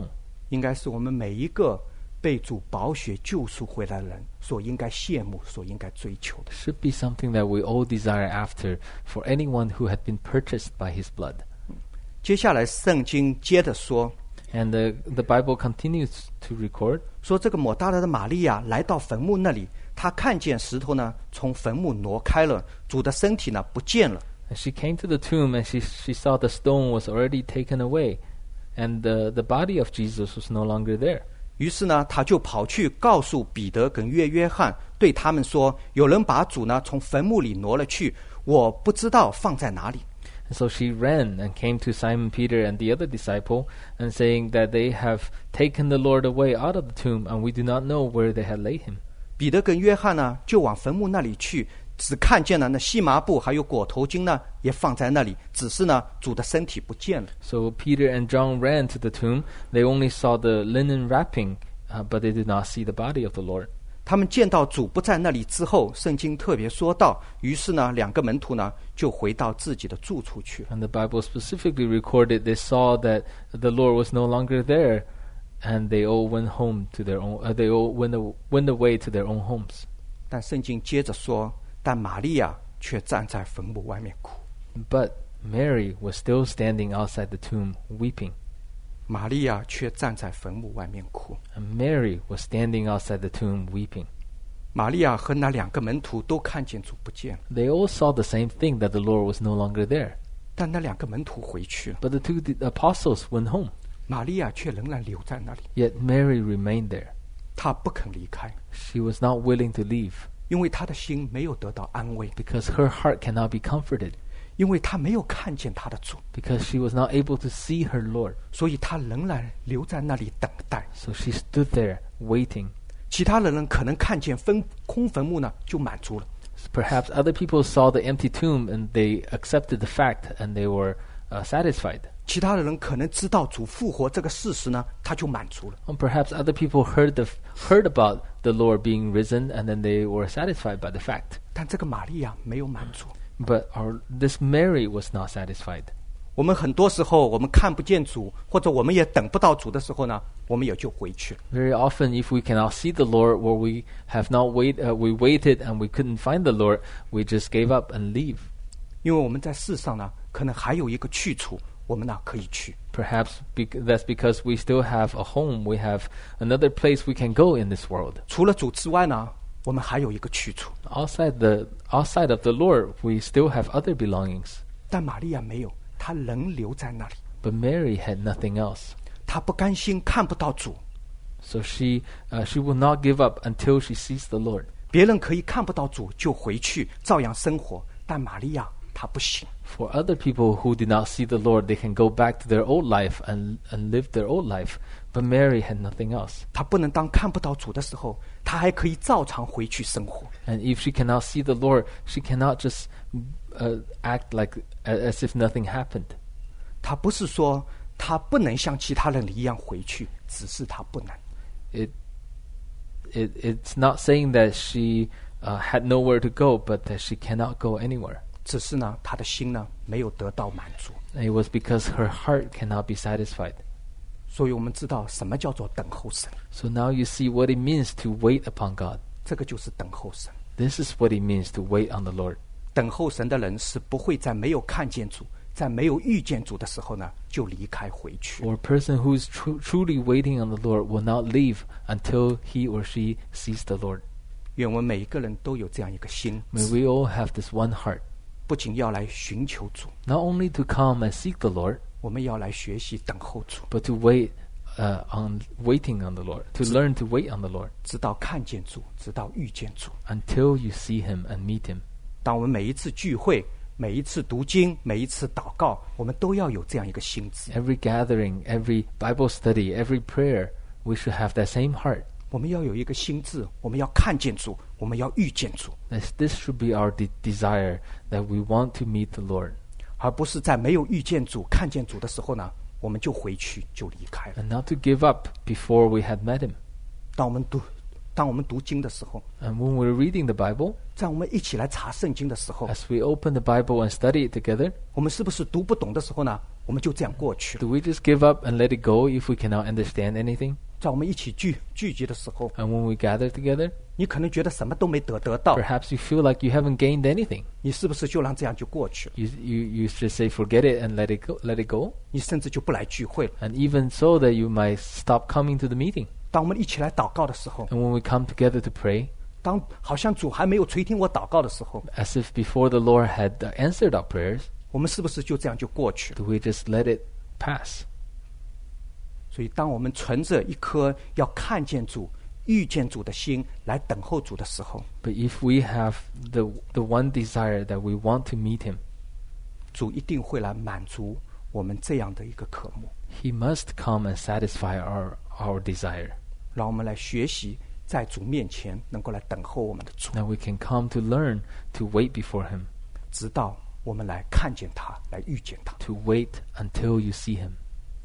应该是我们每一个被主宝血救赎回来的人所应该羡慕、所应该追求的。 Should be something that we all desire after for anyone who had been purchased by his blood. 接下来圣经接着说， And the, the Bible continues to record 说这个抹大拉的玛利亚来到坟墓那里，她看见石头呢从坟墓挪开了，主的身体呢不见了。 And she came to the tomb and she, she saw the stone was already taken away and the, the body of Jesus was no longer there. 于是呢，他就跑去告诉彼得跟约约翰，对他们说：“有人把主呢从坟墓里挪了去，我不知道放在哪里。” And so she ran and came to Simon Peter and the other disciple and saying that they have taken the Lord away out of the tomb and we do not know where they had laid him. 彼得跟约翰呢就往坟墓那里去，只看见了那细麻布还有裹头巾呢也放在那里，只是呢主的身体不见了。 So Peter and John ran to the tomb. They only saw the linen wrapping, uh, but they did not see the body of the Lord. 他们见到主不在那里之后，圣经特别说到，于是呢两个门徒呢就回到自己的住处去了。 And the Bible specifically recorded they saw that the Lord was no longer there, and they all went home to their own. Uh, they all went, a- went away to their own homes. 但圣经接着说，但玛利亚却站在坟墓外面哭。 But Mary was still standing outside the tomb weeping. 玛利亚却站在坟墓外面哭。 And Mary was standing outside the tomb weeping. 玛利亚和那两个门徒都看见主不见了， They all saw the same thing, that the Lord was no longer there. 但那两个门徒回去了， But the two di- apostles went home. 玛利亚却仍然留在那里， Yet Mary remained there. 她不肯离开， She was not willing to leave 因为她的心没有得到安慰， because her heart cannot be comforted, 因为她没有看见她的主， because she was not able to see her Lord. 所以她仍然留在那里等待。 So she stood there waiting. 其他的人可能看见分空坟墓呢，就满足了。 Perhaps other people saw the empty tomb and they accepted the fact and they were uh, satisfied. 其他的人可能知道主复活这个事实呢，他就满足了。 Or perhaps other people heard the heard about the Lord being risen and then they were satisfied by the fact. 但这个玛利亚没有满足。 But our, this Mary was not satisfied. 我们很多时候我们看不见主，或者我们也等不到主的时候呢，我们也就回去了。 Very often, if we cannot see the Lord, or we have not wait, uh, we waited and we couldn't find the Lord, we just gave up and leave. 因为我们在世上呢，可能还有一个去处，我们呢可以去。 Perhaps bec- that's because we still have a home, we have another place we can go in this world. 除了主之外呢，我们还有一个去处。 Outside the outside of the Lord, we still have other belongings. 但玛利亚没有，她仍留在那里。 But Mary had nothing else. 她不甘心看不到主， So she uh, she will not give up until she sees the Lord. 别人可以看不到主就回去，照样生活，但玛利亚她不行。 For other people who did not see the Lord, they can go back to their old life and, and live their old life. But Mary had nothing else. 她不能当看不到主的时候，她还可以照常回去生活。 And if she cannot see the Lord, she cannot just uh, act like as if nothing happened. 她不是说她不能像其他人一样回去，只是她不能。 It, it it's not saying that she uh, had nowhere to go, but that she cannot go anywhere. 只是呢，她的心呢没有得到满足。 It was because her heart cannot be satisfied. 所以我们知道什么叫做等候神， So now you see what it means to wait upon God. 这个就是等候神。 This is what it means to wait on the Lord. 等候神的人是不会在没有看见主，在没有遇见主的时候呢，就离开回去。 For a person who is tru- truly waiting on the Lord will not leave until he or she sees the Lord. 愿我们每一个人都有这样一个心， May we all have this one heart, 不仅要来寻求主， not only to come and seek the Lord, 我们要来学习等候主， but to wait uh, on waiting on the Lord, to learn to wait on the Lord 直到看见主，直到遇见主。 until you see Him and meet Him. 当我们每一次聚会、每一次读经、每一次祷告，我们都要有这样一个心智。 Every gathering, every Bible study, every prayer, we should have that same heart. 我们要有一个心智，我们要看见主，我们要遇见主， This, this should be our de- desire, that we want to meet the Lord, 而不是在没有遇见主、看见主的时候呢，我们就回去就离开了。 and not to give up before we had met Him. 当我们读当我们读经的时候， And when we're reading the Bible, 在我们一起来查圣经的时候， as we open the Bible and study it together, 我们是不是读不懂的时候呢，我们就这样过去了？ do we just give up and let it go if we cannot understand anything? 在我们一起聚聚集的时候， And when we gather together, 你可能觉得什么都没得得到， perhaps you feel like you haven't gained anything. 你是不是就让这样就过去了？ You, you, you just say, forget it and let it go, let it go. 你甚至就不来聚会了。 And even so that you might stop coming to the meeting. 当我们一起来祷告的时候， And when we come together to pray, 当好像主还没有垂听我祷告的时候， as if before the Lord had answered our prayers, 我们是不是就这样就过去了？ do we just let it pass? 所以，当我们存着一颗要看见主、遇见主的心来等候主的时候， But if we have the the one desire that we want to meet Him, 主一定会来满足我们这样的一个渴慕。 He must come and satisfy our our desire. 让我们来学习，在主面前能够来等候我们的主， Now we can come to learn to wait before Him, 直到我们来看见他，来遇见他。 to wait until you see Him.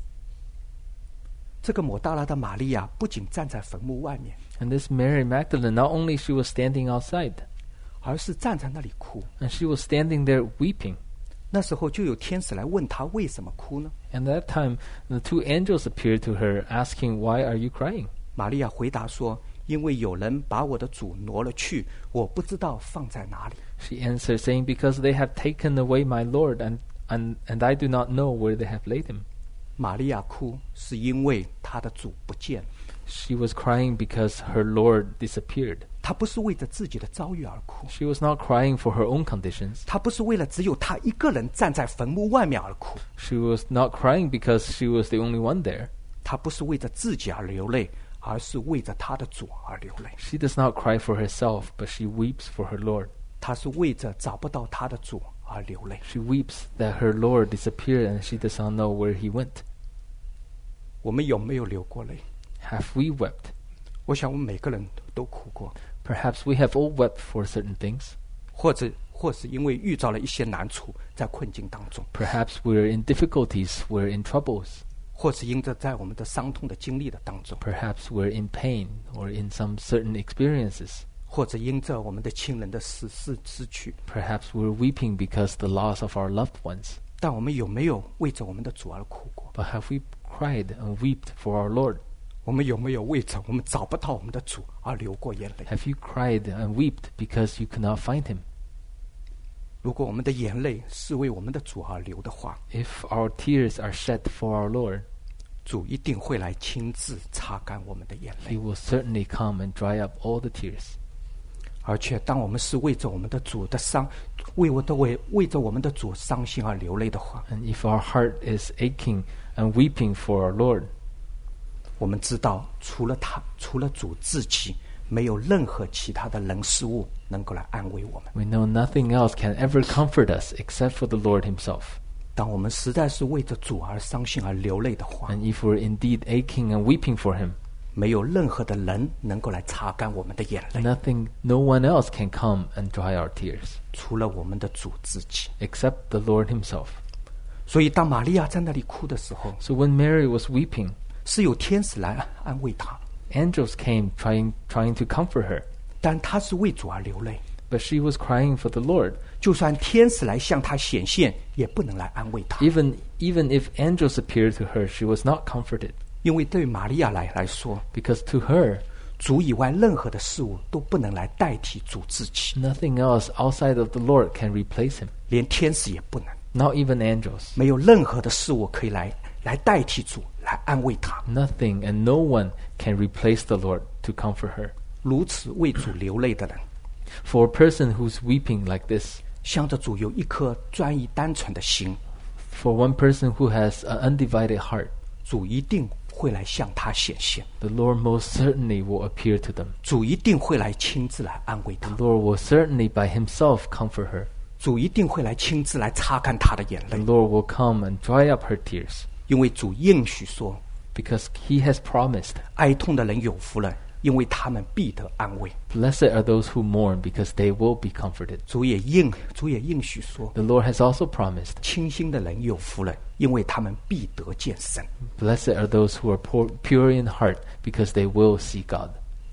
这个抹大拉的玛利亚不仅站在坟墓外面， And this Mary Magdalene, not only she was standing outside, 而是站在那里哭。 and she was standing there weeping. 那时候就有天使来问他为什么哭呢？ And that time, the two angels appeared to her, asking, "Why are you crying?" 玛利亚回答说：“因为有人把我的主挪了去，我不知道放在哪里。” She answered, saying, "Because they have taken away my Lord, and and and I do not know where they have laid him." 玛利亚哭是因为她的主不见了， She was crying because her Lord disappeared. 她不是为着自己的遭遇而哭， She was not crying for her own conditions. 她不是为了只有她一个人站在坟墓外面而哭， She was not crying because she was the only one there. 她不是为着自己而流泪，而是为着她的主而流泪。 She does not cry for herself, but she weeps for her Lord. 她是为着找不到她的主而流泪。 She weeps that her Lord disappeared and she does not know where he went. 我们有没有流过泪？ Have we wept? 我想我们每个人都哭过， Perhaps we have all wept for certain things. 或者或是因为遇到了一些难处，在困境当中， Perhaps we're in difficulties, we're in troubles. 或是因着在我们的伤痛的经历的当中， Perhaps we're in pain or in some certain experiences. 或者因着我们的亲人的失失失去。 Perhaps we're weeping because the loss of our loved ones. 但我们有没有为着我们的主而哭过？ But have we cried and wept for our Lord? 我们有没有为着我们找不到我们的主而流过眼泪？ Have you cried and wept because you could not find him? 如果我们的眼泪是为我们的主而流的话， If our tears are shed for our Lord, 主一定会来亲自擦干我们的眼 he 泪。 will certainly come and dry up all the tears. 而且，当我们是为着我们的主的伤，为我的为为着我们的主伤心而流泪的话， And if our heart is aching and weeping for our Lord, 我们知道，除了他，除了主自己，没有任何其他的人事物能够来安慰我们。 we know nothing else can ever comfort us except for the Lord himself. 当我们实在是为着主而伤心而流泪的话， And if we're indeed aching and weeping for him, 没有任何的人能够来擦干我们的眼泪， nothing, no one else can come and dry our tears 除了我们的主自己。 except the Lord himself. 所以，当玛利亚在那里哭的时候， So when Mary was weeping, 是有天使来安慰她， angels came trying trying to comfort her, 但她是为主而流泪。 but she was crying for the Lord. 就算天使来向她显现，也不能来安慰她， Even even if angels appeared to her, she was not comforted, 因为对玛利亚来来说， because to her, 主以外任何的事物都不能来代替主自己， nothing else outside of the Lord can replace him, 连天使也不能， not even angels. 没有任何的事物可以来来代替主来安慰她。 Nothing and no one can replace the Lord to comfort her. 如此为主流泪的人， For a person who's weeping like this, 向着主有一颗专一单纯的心， for one person who has an undivided heart, 主一定会来向他显现， the Lord most certainly will appear to them. 主一定会来亲自来安慰他， The Lord will certainly by himself comfort her. 主一定会来亲自来擦干他的眼 The 泪， Lord will come and dry up her tears, 因为主应许说， because he has promised, 哀痛的人有福了，因为他们必得安慰。 blessed are those who mourn, because they will be comforted. 主也应主也应许说， The Lord has also promised, 清心的人有福了，因为他们必得见神。 blessed are those who are poor, pure in heart, because they will see God.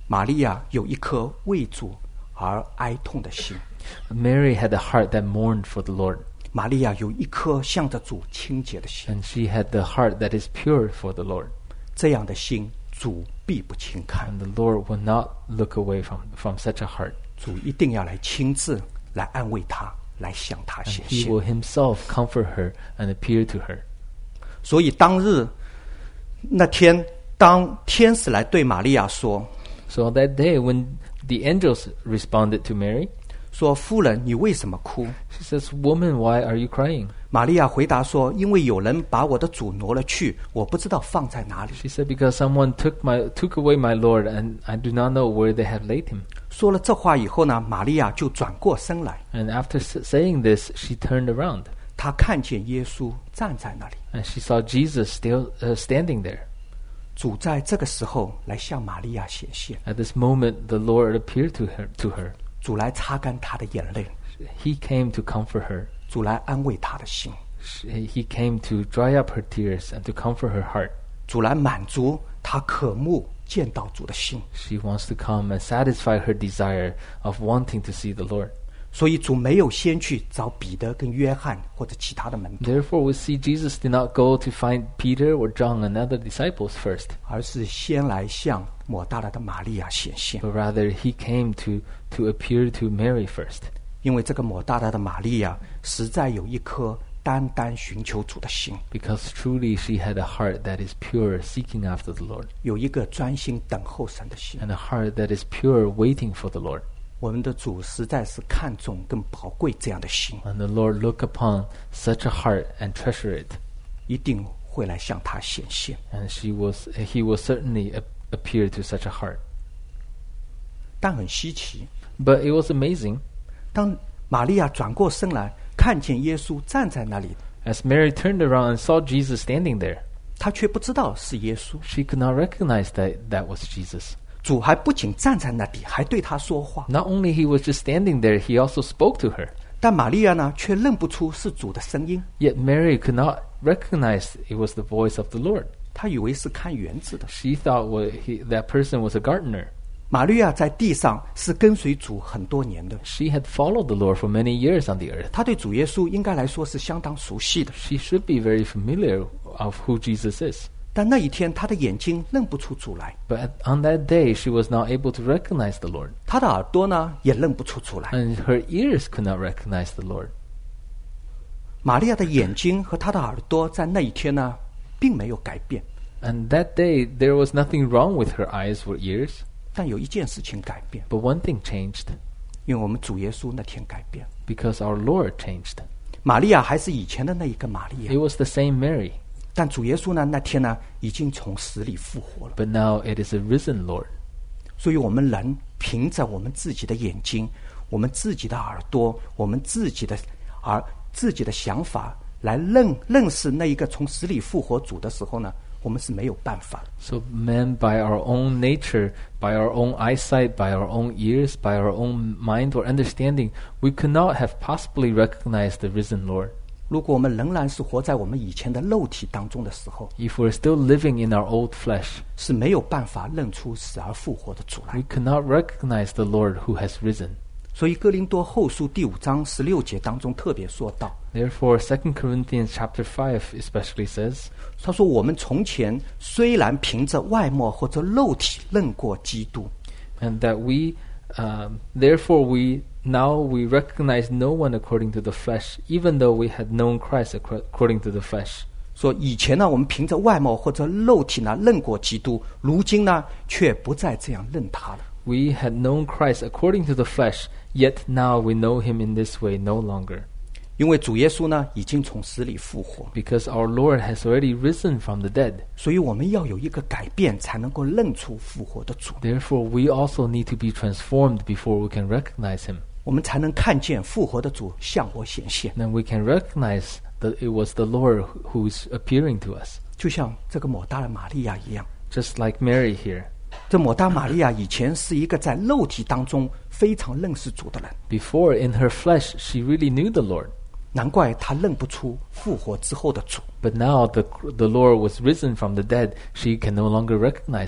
玛利亚有一颗为主而哀痛的心， Mary had a heart that mourned for the Lord, 玛利亚有一颗向着主清洁的心， and she had the heart that is pure for the Lord. 这样的心主必不轻看， And the Lord will not look away from, from such a heart. 主一定要来亲自来安慰她，来向她 And 显 he 现。 will himself comfort her and appear to her. 所以当日那天，当天使来对玛利亚说 So on that day, when the angels responded to Mary, 说夫人，你为什么哭？ she says, Woman, why are you crying? 玛利亚回答说，因为有人把我的主挪了去，我不知道放在哪里。 She said, Because someone took my took away my Lord, and I do not know where they have laid him. 说了这话以后呢，玛利亚就转过身来， And after s- saying this, she turned around, 她看见耶稣站在那里。 and she saw Jesus still uh, standing there. 主在这个时候来向玛利亚显现， At this moment, the Lord appeared to her. To her, 主来擦干她的眼泪， He came to comfort her. 主来安慰她的心， She, he came to dry up her tears and to comfort her heart. 主来满足她渴慕见到主的心。 She wants to come and satisfy her desire of wanting to see the Lord. 所以主没有先去找彼得跟约翰或者其他的门徒， Therefore, we see Jesus did not go to find Peter or John and other disciples first, 而是先来向抹大拉的玛利亚显现。 but rather he came to, to appear to Mary first. 因为这个抹大拉的玛利亚实在有一颗单单寻求主的心， Because truly she had a heart that is pure, seeking after the Lord, 有一个专心等候神的心。 and a heart that is pure, waiting for the Lord. 我们的主实在是看重跟宝贵这样的心， And the Lord look upon such a heart and treasure it, 一定会来向他显现。 and she was, he will certainly ap- appear to such a heart. 但很稀奇， But it was amazing. 当玛利亚转过身来，看见耶稣站在那里， As Mary turned around and saw Jesus standing there, 她却不知道是耶稣。 she could not recognize that that was Jesus. 主还不仅站在那里，还对她说话。 Not only he was just standing there, he also spoke to her. 但玛利亚呢，却认不出是主的声音， Yet Mary could not recognize it was the voice of the Lord. 她以为是看园子的。 She thought what he, that person was a gardener. 玛利亚在地上是跟随主很多年的， She had followed the Lord for many years on the earth. 她对主耶稣应该来说是相当熟悉的。 She should be very familiar of who Jesus is. 但那一天，她的眼睛认不出主来， But at- on that day, she was not able to recognize the Lord. 她的耳朵呢也认不出主来。 And her ears could not recognize the Lord. 玛利亚的眼睛和她的耳朵在那一天呢，并没有改变， And that day, there was nothing wrong with her eyes or ears. 但有一件事情改变， But one thing changed, 因为我们主耶稣那天改变。 because our Lord changed. 玛利亚还是以前的那一个玛利 It 亚， was the same Mary, 但主耶稣呢那天呢已经从死里复活了。 but now it is a risen Lord. 所以我们人凭着我们自己的眼睛、我们自己的耳朵、我们自己的耳、自己的想法来认认识那一个从死里复活主的时候呢，我们是没有办法的。 So man, by our own nature, by our own eyesight, by our own ears, by our own mind or understanding, we could not have possibly recognized the risen Lord. 如果我们仍然是活在我们以前的肉体当中的时候， If we're still living in our old flesh, 是没有办法认出死而复活的主来 we。could not recognize the Lord who has risen. 所以哥林多后书第五章十六节当中特别说到， Therefore, Second Corinthians chapter five especially says, 他说我们从前虽然凭着外貌或者肉体认过基督， and that we, um, therefore we now we recognize no one according to the flesh, even though we had known Christ acco- according to the flesh. 说以前呢我们凭着外貌或者肉体呢认过基督，如今呢却不再这样认他了。 We had known Christ according to the flesh, yet now we know him in this way no longer, 因为主耶稣呢已经从死里复活， because our Lord has already risen from the dead. 所以我们要有一个改变，才能够认出复活的主， Therefore, we also need to be transformed before we can recognize him. 我们才能看见复活的主向我显现。 Then we can recognize that it was the Lord who is appearing to us, 就像这个抹大拉玛利亚一样， just like Mary here. 这抹大玛利亚以前是一个在肉体当中非常认识主的人， Before, in her flesh, she really knew the Lord. 难怪她认不出复活之后的主。 But now the, the Lord was risen from the dead, she can no longer recognize him.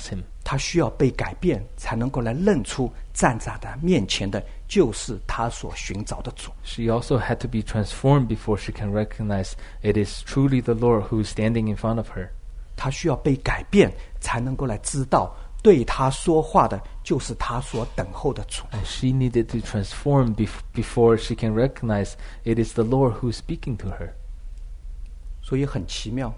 他需要被改变，才能够来认出站在他面前的就是他所寻找的主。 She also had to be transformed before she can recognize it is truly the Lord who is standing in front of her. 他需要被改变，才能够来知道对他说话的就是他所等候的主。 And she needed to transform bef- before she can recognize it is the Lord who is speaking to her. 所以很奇妙，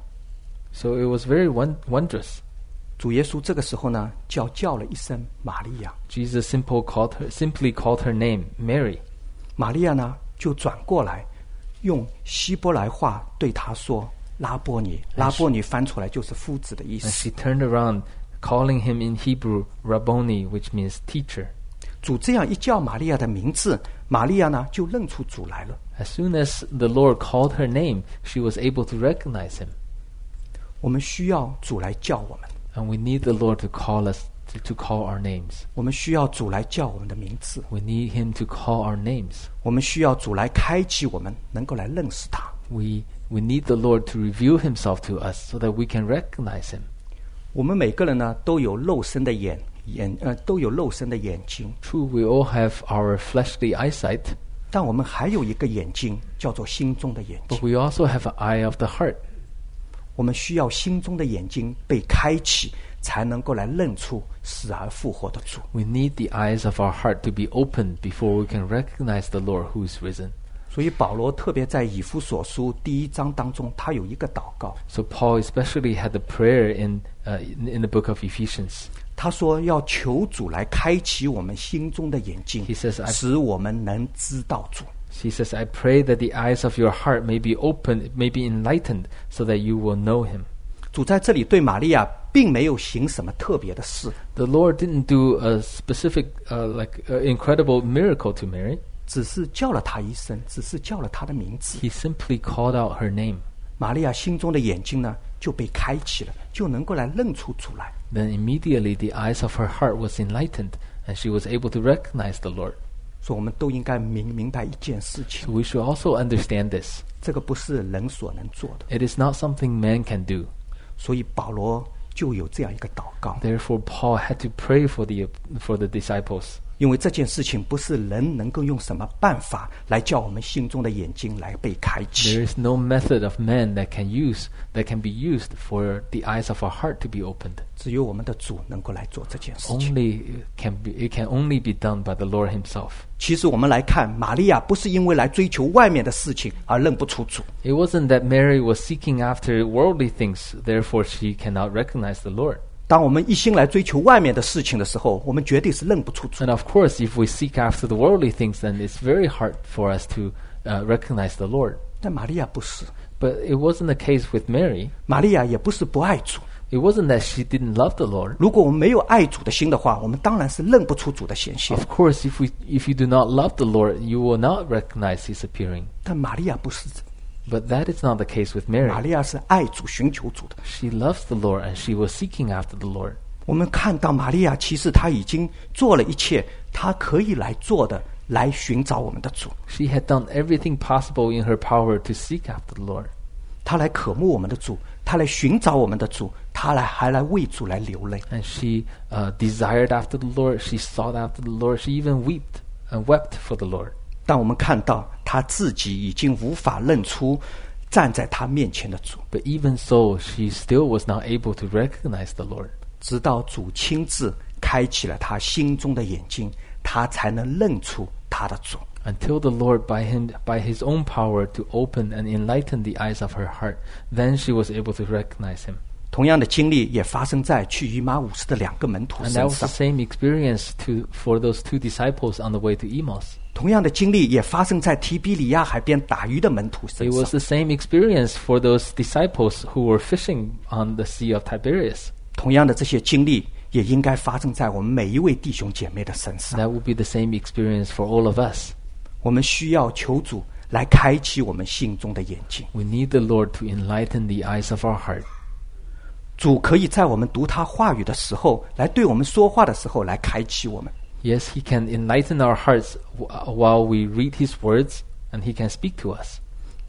So it was very won- wondrous. 主耶稣这个时候呢，叫叫了一声玛利亚， Jesus simple called her, simply called her name, Mary. 玛利亚呢就转过来，用希伯来话对他说：“拉波尼。”拉波尼翻出来就是夫子的意 And 思。 she turned around, calling him in Hebrew, Rabboni, which means teacher. 主这样一叫玛利亚的名字，玛利亚呢就认出主来了。 As soon as the Lord called her name, she was able to recognize him. 我们需要主来叫我们， And we need the Lord to call us, to, to call our names. 我们需要主来叫我们的名字， We need him to call our names. 我们需要主来开启我们，能够来认识他。 We, we need the Lord to reveal himself to us so that we can recognize him. 我们每个人呢都有肉身的眼眼呃都有肉身的眼睛， True, we all have our fleshly eyesight, 但我们还有一个眼睛叫做心中的眼睛。 but we also have an eye of the heart. 我们需要心中的眼睛被开启，才能够来认出死而复活的主。 We need the eyes of our heart to be opened before we can recognize the Lord who is risen. 所以保罗特别在以弗所书第一章当中，他有一个祷告， So Paul especially had the prayer in, uh, in, in the book of Ephesians. 他说要求主来开启我们心中的眼睛 He says, I- 使我们能知道主。 He says, I pray that the eyes of your heart may be opened, may be enlightened, so that you will know him. 主在这里对玛利亚并没有行什么特别的事， The Lord didn't do a specific, uh, like, uh, incredible miracle to Mary. 只是叫了她一声，只是叫了她的名字。 He simply called out her name. 玛利亚心中的眼睛呢就被开启了，就能够来认出主来。 Then immediately the eyes of her heart was enlightened, and she was able to recognize the Lord. 所以我们都应该明明白一件事情， So we should also understand this. 这个不是人所能做的。 It is not something man can do. 所以保罗就有这样一个祷告， Therefore, Paul had to pray for the for the disciples. 因为这件事情不是人能够用什么办法来叫我们心中的眼睛来被开 There 启， is no method of man that can use that can be used for the eyes of our heart to be opened. 只有我们的主能够来做这件事情。 Only can be it can only be done by the Lord Himself. 其实我们来看，玛利亚不是因为来追求外面的事情而认不出主， It wasn't that Mary was seeking after worldly things, therefore she cannot recognize the Lord. 当我们一心来追求外面的事情的时候，我们绝对是认不出主。 And of course, if we seek after the worldly things, then it's very hard for us to uh, recognize the Lord. 但玛利亚不是， But it wasn't the case with Mary. 玛利亚也不是不爱主。 It wasn't that she didn't love the Lord. 如果我们没有爱主的心的话，我们当然是认不出主的显现。 Of course, if we if you do not love the Lord, you will not recognize His appearing. 但玛利亚不是， But that is not the case with 玛 Mary. 利亚是爱主、寻求主的。 She loves the Lord and she was seeking after the Lord. 我们看到玛利亚，其实她已经做了一切她可以来做的，来寻找我们的主。 She had done everything possible in her power to seek after the Lord. 她来渴慕我们的主，她来寻找我们的主，她来还来为主来流泪。 And she uh, desired after the Lord. She sought after the Lord. She even wept and wept for the Lord. 但我们看到她自己已经无法认出站在她面前的主， But even so, she still was not able to recognize the Lord. 直到主亲自开启了她心中的眼睛，她才能认出她的主。 Until the Lord by him by his own power to open and enlighten the eyes of her heart, then she was able to recognize him. 同样的经历也发生在去以马五斯的两个门徒 And that 身 was the 上， same experience to for those two disciples on the way to Emmaus. 同样的经历也发生在提比里亚海边打鱼的门徒 It 身 was 上。 the same experience for those disciples who were fishing on the Sea of Tiberias. 同样的这些经历也应该发生在我们每一位弟兄姐妹的身上。 That would be the same experience for all of us. 我们需要求主来开启我们心中的眼睛。 We need the Lord to enlighten the eyes of our heart. 主可以在我们读他话语的时候，来对我们说话的时候，来开启我们。 Yes, He can enlighten our hearts w- while we read His words, and He can speak to us.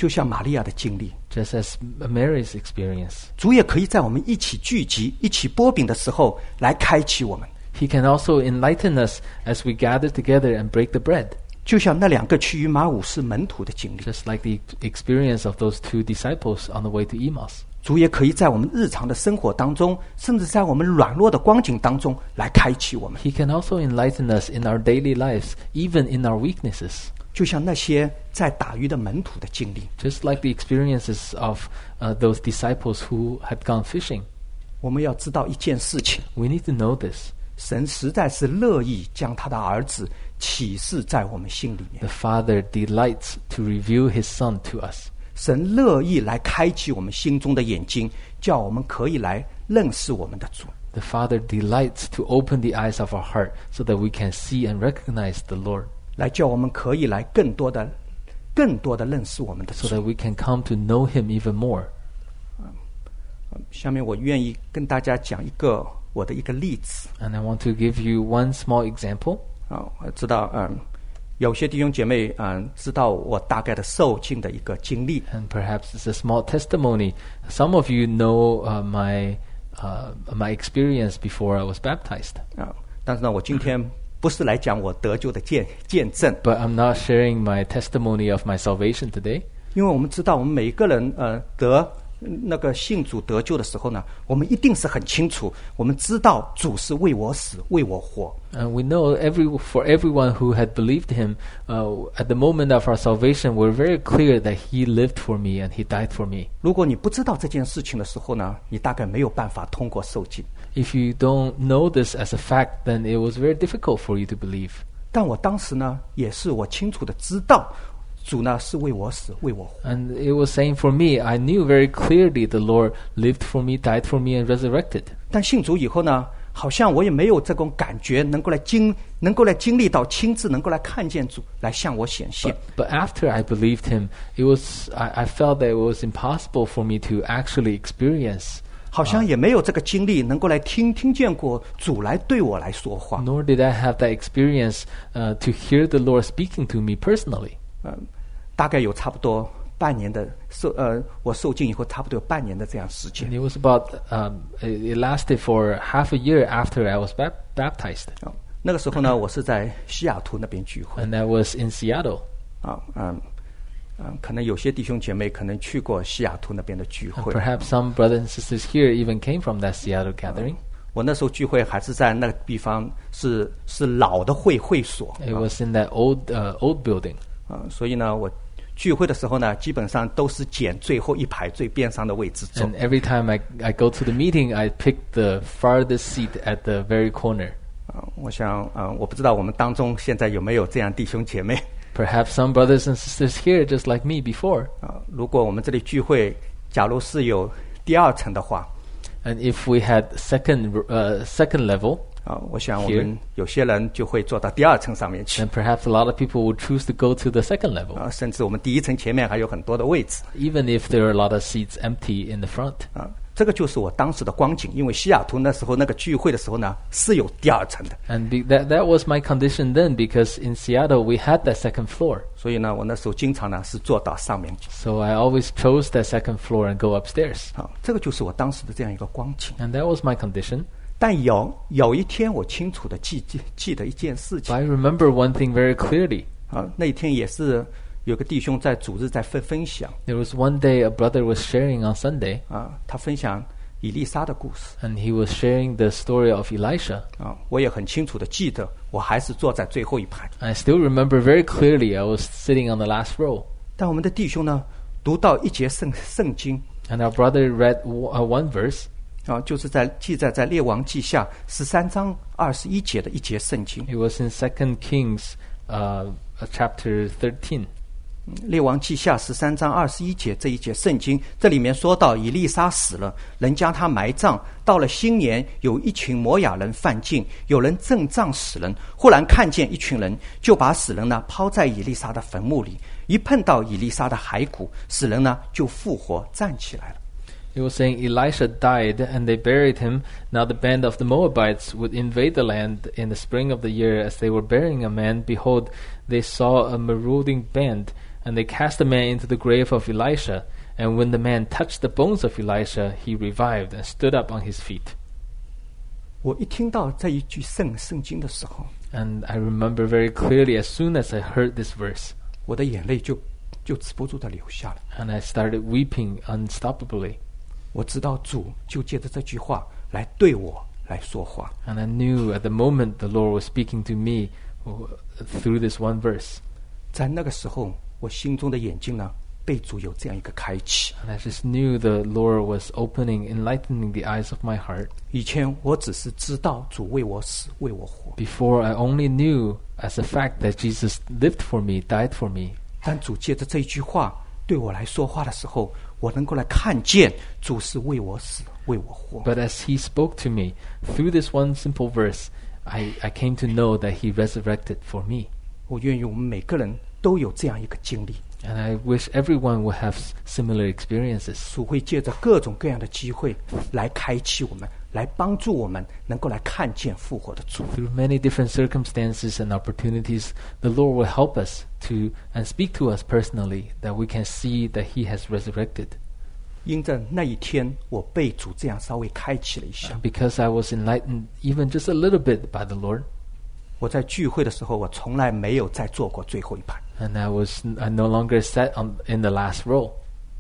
就像玛利亚的经历， just as Mary's experience. 主也可以在我们一起聚集、一起擘饼的时候来开启我们， He can also enlighten us as we gather together and break the bread, 就像那两个去于马五是门徒的经历。 just like the experience of those two disciples on the way to Emmaus. 主也可以在我们日常的生活当中，甚至在我们软弱的光景当中来开启我们， He can also enlighten us in our daily lives, even in our weaknesses, 就像那些在打鱼的门徒的经历。 just like the experiences of uh, those disciples who had gone fishing. 我们要知道一件事情， We need to know this. 神实在是乐意将他的儿子启示在我们心里面， The Father delights to reveal His Son to us. 神乐意来开启我们心中的眼睛，叫我们可以来认识我们的主。 The Father delights to open the eyes of our heart so that we can see and recognize the Lord, 来叫我们可以来更多的、更多的认识我们的 so 主。 that we can come to know Him even more. 下面我愿意跟大家讲一个我的一个例子 And I want to give you one small example. 啊，我知道，嗯，有些弟兄姐妹嗯知道我大概的受浸的一个经历 And perhaps it's a small testimony. Some of you know uh, my uh, my experience before I was baptized. 啊，但是呢，我今天不是来讲我得救的见见证， But I'm not sharing my testimony of my salvation today. 因为我们知道我们每一个人呃得那个信主得救的时候呢，我们一定是很清楚，我们知道主是为我死，为我活。 And we know every for everyone who had believed Him, uh, at the moment of our salvation, we're very clear that He lived for me and He died for me. 如果你不知道这件事情的时候呢，你大概没有办法通过受浸。 If you don't know this as a fact, then it was very difficult for you to believe. 但我当时呢，也是我清楚的知道，主呢是为我死，为我活。 And it was saying for me, I knew very clearly the Lord lived for me, died for me, and resurrected. 但信主以后呢，好像我也没有这种感觉，能够来经，能够来经历到亲自，能够来看见主，来向我显现。 But, but after I believed Him, it was I, I felt that it was impossible for me to actually experience. 好像也没有这个经历，能够来听听见过主来对我来说话。 Nor did I have that experience uh, to hear the Lord speaking to me personally. 嗯，大概有差不多半年的受，呃，我受浸以后差不多有半年的这样时间 And。it was about um, it, it lasted for half a year after I was bap- baptized. 啊，那个时候呢，我是在西雅图那边聚会 And I was in Seattle. 啊，嗯嗯，可能有些弟兄姐妹可能去过西雅图那边的聚 And 会。 perhaps some brothers and sisters here even came from that Seattle gathering. 我那时候聚会还是在那个地方是是老的会会所 It 啊 was in that old uh, old building. 啊，所以呢，我聚会的时候呢，基本上都是捡最后一排最边上的位置坐 And every time I, I go to the meeting, I pick the farthest seat at the very corner. 啊。我想啊，我不知道我们当中现在有没有这样弟兄姐妹 Perhaps some brothers and sisters here just like me before. 啊。如果我们这里聚会，假如是有第二层的话 And if we had second uh, second level, 啊，我想我们有些人就会坐到第二层上面去 then perhaps a lot of people would choose to go to the second level, 啊，甚至我们第一层前面还有很多的位置 even if there are a lot of seats empty in the front. 啊。这个就是我当时的光景，因为西雅图那时候那个聚会的时候呢，是有第二层的， And be, that that was my condition then, because in Seattle we had that second floor. 所以呢，我那时候经常呢是坐到上面去 So I always chose that second floor and go upstairs. 啊。这个就是我当时的这样一个光景。 And that was my condition. 但有有一天，我清楚的记记记得一件事 But 情 I remember one thing very clearly. 啊，那一天也是有个弟兄在主日在分分享 There was one day a brother was sharing on Sunday, 啊，他分享以利沙的故事 and he was sharing the story of Elisha. 啊，我也很清楚的记得，我还是坐在最后一排。 I still remember very clearly I was sitting on the last row. 但我们的弟兄呢，读到一节圣圣经 And our brother read w- uh, one verse. 啊，就是在记载在列王记下十三章二十一节的一节圣经。 It was in Second Kings uh, uh, chapter thirteen. 列王记下十三章二十一节这一节圣经，这里面说到以利沙死了，人将他埋葬。到了新年，有一群摩亚人犯境，有人正葬死人，忽然看见一群人，就把死人呢抛在以利沙的坟墓里。一碰到以利沙的骸骨，死人呢就复活站起来了。 It was saying Elisha died and they buried him. Now the band of the Moabites would invade the land in the spring of the year. As they were burying a man, behold, they saw a marauding band And they cast the man into the grave of Elisha. And when the man touched the bones of Elisha, he revived and stood up on his feet. 我一听到这一句圣圣经的时候， And I remember very clearly as soon as I heard this verse. 我的眼泪就就止不住的流下了。 And I started weeping unstoppably. 我知道主就借着这句话来对我来说话。 And I knew at the moment the Lord was speaking to me uh, through this one verse. 在那个时候，我心中的眼睛呢，被主有这样一个开启。 And I just knew the Lord was opening, enlightening the eyes of my heart. 以前我只是知道主为我死，为我活， Before, I only knew as a fact that Jesus lived for me, died for me. 但主借着这一句话对我来说话的时候，我能够来看见主是为我死，为我活。 But as he spoke to me, through this one simple verse, I, I came to know that he resurrected for me. 我愿意我们每个人都有这样一个经历。 And I wish everyone would have s- similar experiences. 主会借着各种各样的机会来开启我们，来帮助我们能够来看见复活的主。 Through many different circumstances and opportunities, the Lord will help us to and speak to us personally that we can see that he has resurrected. 因着那一天，我被主这样稍微开启了一下。 Because I was enlightened even just a little bit by the Lord, 我在聚会的时候，我从来没有再坐过最后一排。 and I was I no longer sat on, in the last row.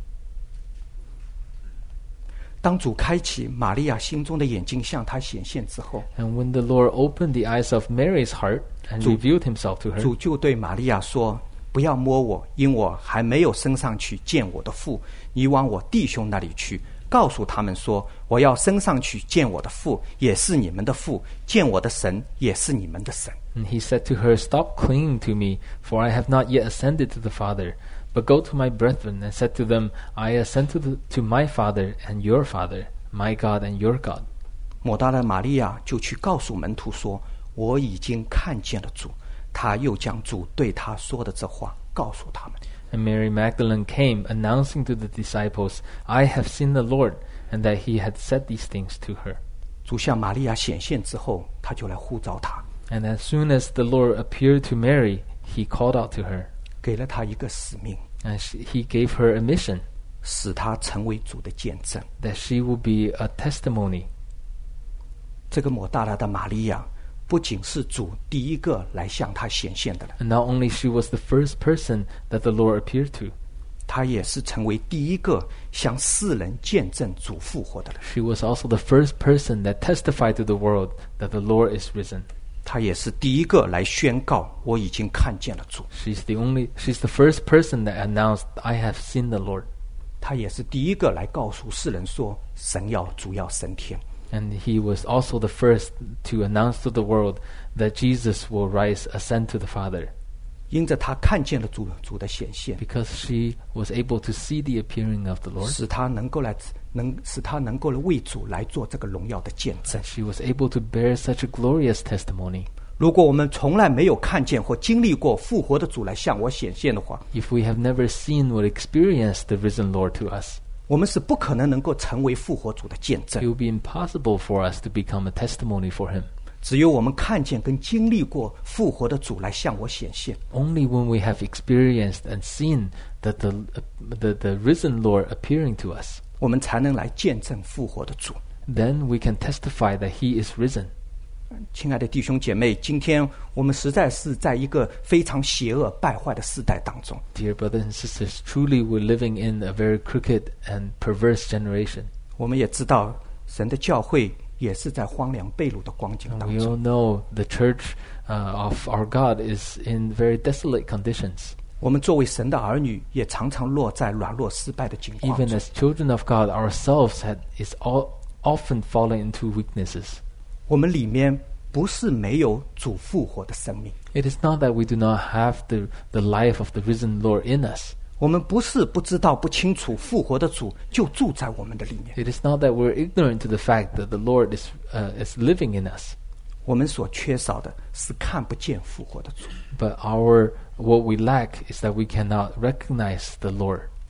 当主开启玛利亚心中的眼睛向她显现之后， And when the Lord opened the eyes of Mary's heart and Chủ- revealed himself to her, 主就对玛利亚说：“不要摸我，因我还没有升上去见我的父。你往我弟兄那里去，告诉他们说，我要升上去见我的父，也是你们的父；见我的神，也是你们的神。” and he said to her, "Stop clinging to me, for I have not yet ascended to the Father. But go to my brethren and said to them, I ascend to, the, to my Father and your Father, my God and your God." 抹大拉玛利亚就去告诉门徒说：“我已经看见了主。”他又将主对他说的这话告诉他们。 And Mary Magdalene came, announcing to the disciples, "I have seen the Lord," and that he had said these things to her. 主向玛利亚显现之后，他就来呼召她， And as soon as the Lord appeared to Mary, he called out to her, 给了她一个使命， and she, he gave her a mission, 使她成为主的见证。 that she will be a testimony. 这个抹大拉的玛利亚，不仅是主第一个来向她显现的人， And not only she was the first person that the Lord appeared to, 她也是成为第一个向世人见证主复活的人。 she was also the first person that testified to the world that the Lord is risen. 她也是第一个来宣告我已经看见了主。 She's the only she's the first person that announced, "I have seen the Lord." 她也是第一个来告诉世人说神要主要升天。 And he was also the first to announce to the world that Jesus will rise, ascend to the Father, 因着她看见了主主的显现， because she was able to see the appearing of the Lord. 使她能够来能使她能够为主来做这个荣耀的见证 And。she was able to bear such a glorious testimony. 如果我们从来没有看见或经历过复活的主来向我显现的话， If we have never seen or experienced the risen Lord to us, 我们是不可能能够成为复活主的见 it 证。 will be impossible for us to become a testimony for him. 只有我们看见跟经历过复活的主来向我显现， Only when we have experienced and seen that the, the, the risen Lord appearing to us, 我们才能来见证复活的主。 then we can testify that he is risen. 亲爱的弟兄姐妹，今天我们实在是在一个非常邪恶败坏的时代当中。 Dear brothers and sisters, truly we're living in a very crooked and perverse generation. 我们也知道，神的教会也是在荒凉被掳的光景 And 当 we 中。 all know the church uh, of our God is in very desolate conditions. 我们作为神的儿女，也常常落在软弱失败的境况 Even 中。 as children of God ourselves had, is all, often falling into weaknesses. 我们里面不是没有主复活的生命， It is not that we do not have the, the life of the risen Lord in us. 我们不是不知道、不清楚复活的主就住在我们的里面。 It is not that we're ignorant to the fact that the Lord is, uh, is living in us. 我们所缺少的是看不见复活的主。 But our what we lack is that we cannot recognize the Lord.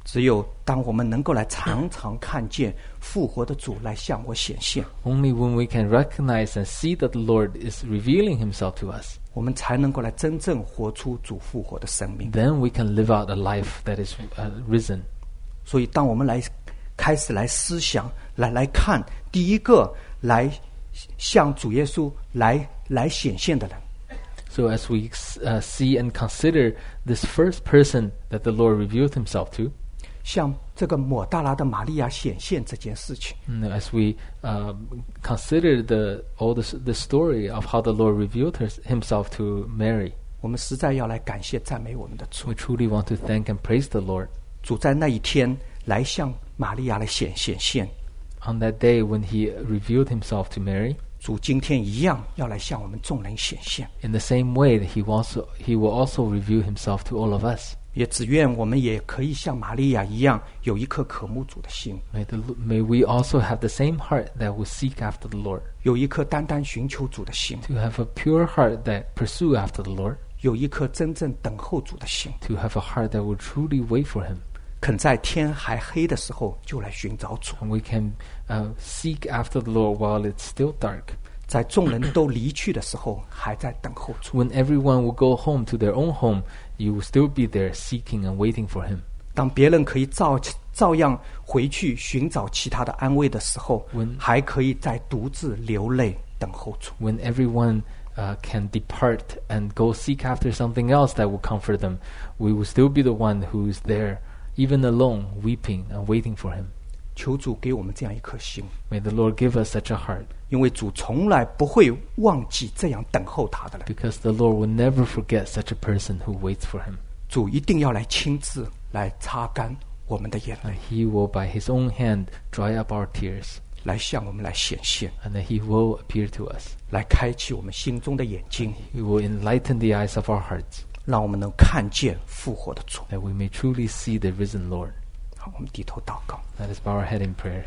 只有当我们能够来常常看见复活的主来向我显现， Only when we can recognize and see that the Lord is revealing himself to us, 我们才能够来真正活出主复活的生命。 then we can live out a life that is uh, risen. 所以当我们来开始来思想，来来看第一个来向主耶稣来来显现的人， So as we uh, see and consider this first person that the Lord revealed himself to, 向这个抹大拉的玛利亚显现这件事情， and as we uh, consider the all the, the story of how the Lord revealed her, himself to Mary, 我们实在要来感谢赞美我们的主。 we truly want to thank and praise the Lord. 主在那一天来向玛利亚来显显现， On that day when he revealed himself to Mary, 主今天一样要来向我们众人显现。 in the same way that he also he will also reveal himself to all of us. 也只愿我们也可以像玛利亚一样，有一颗渴慕主的心， May the, may we also have the same heart that will seek after the Lord, 有一颗单单寻求主的心， to have a pure heart that pursue after the Lord, 有一颗真正等候主的心， to have a heart that will truly wait for him. 肯在天还黑的时候就来寻找主， And we can uh, seek after the Lord while it's still dark. 在众人都离去的时候还在等候主。 When everyone will go home to their own home, you will still be there seeking and waiting for him. 当别人可以照照样回去寻找其他的安慰的时候， When- 还可以再独自流泪等候主。 When everyone uh, can depart and go seek after something else that will comfort them, we will still be the one who is there, even alone, weeping and waiting for him. 求主给我们这样一颗心， May the Lord give us such a heart, 因为主从来不会忘记这样等候他的人。 because the Lord will never forget such a person who waits for him. 主一定要来亲自来擦干我们的眼泪， And he will by his own hand dry up our tears, 来向我们来显现， and that he will appear to us. 来开启我们心中的眼睛， He will enlighten the eyes of our hearts, 让我们能看见复活的主。 that we may truly see the risen Lord. 好，我们低头祷告。 Let us bow our head in prayers.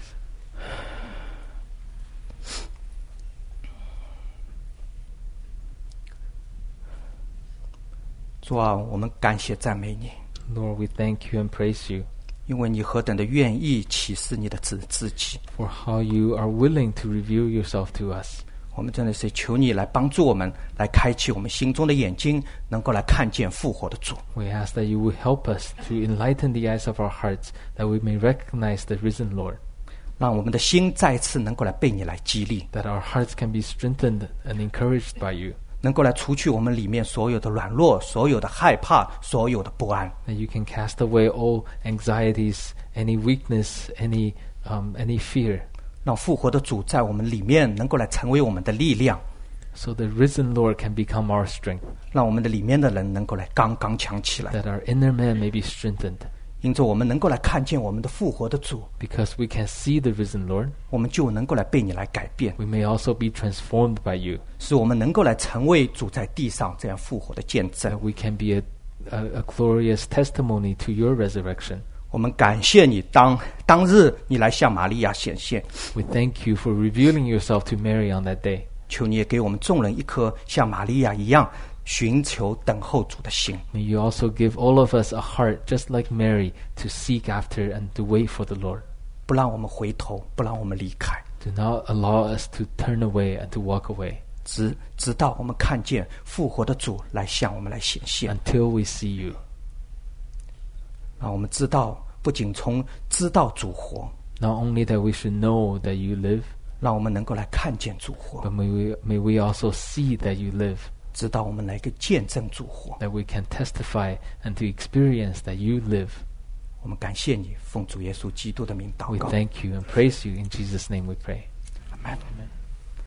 主啊，我们感谢赞美你， Lord, we thank you and praise you 因为你何等的愿意启示你的自自己。 for how you are willing to reveal yourself to us. 我们真的是求你来帮助我们，来开启我们心中的眼睛，能够来看见复活的主。 We ask that you will help us to enlighten the eyes of our hearts, that we may recognize the risen Lord, 让我们的心再次能够来被你来激励， that our hearts can be strengthened and encouraged by you, 能够来除去我们里面所有的软弱、所有的害怕、所有的不安。 that you can cast away all anxieties, any weakness, any um, any fear, 让复活的主在我们里面能够来成为我们的力量， so the risen Lord can become our strength, 让我们的里面的人能够来刚刚强起来， that our inner man may be strengthened. 因着我们能够来看见我们的复活的主， Because we can see the risen Lord, 我们就能够来被你来改变， we may also be transformed by you, 使我们能够来成为主在地上这样复活的见证 that。we can be a, a, a glorious testimony to your resurrection. 我们感谢你当当日你来向玛利亚显现， We thank you for revealing yourself to Mary on that day. 求你也给我们众人一颗像玛利亚一样寻求等候主的心， May you also give all of us a heart just like Mary to seek after and to wait for the Lord. 不让我们回头，不让我们离开， Do not allow us to turn away and to walk away 直直到我们看见复活的主来向我们来显现， until we see you. 让我们知道，不仅从知道主活， Not only that we should know that you live, 让我们能够来看见主活， but may we, may we also see that you live, 直到我们来个见证主活。 that we can testify and to experience that you live. 我们感谢你，奉主耶稣基督的名祷 We 告， thank you and praise you. In Jesus' name we pray. 阿门。 Amen.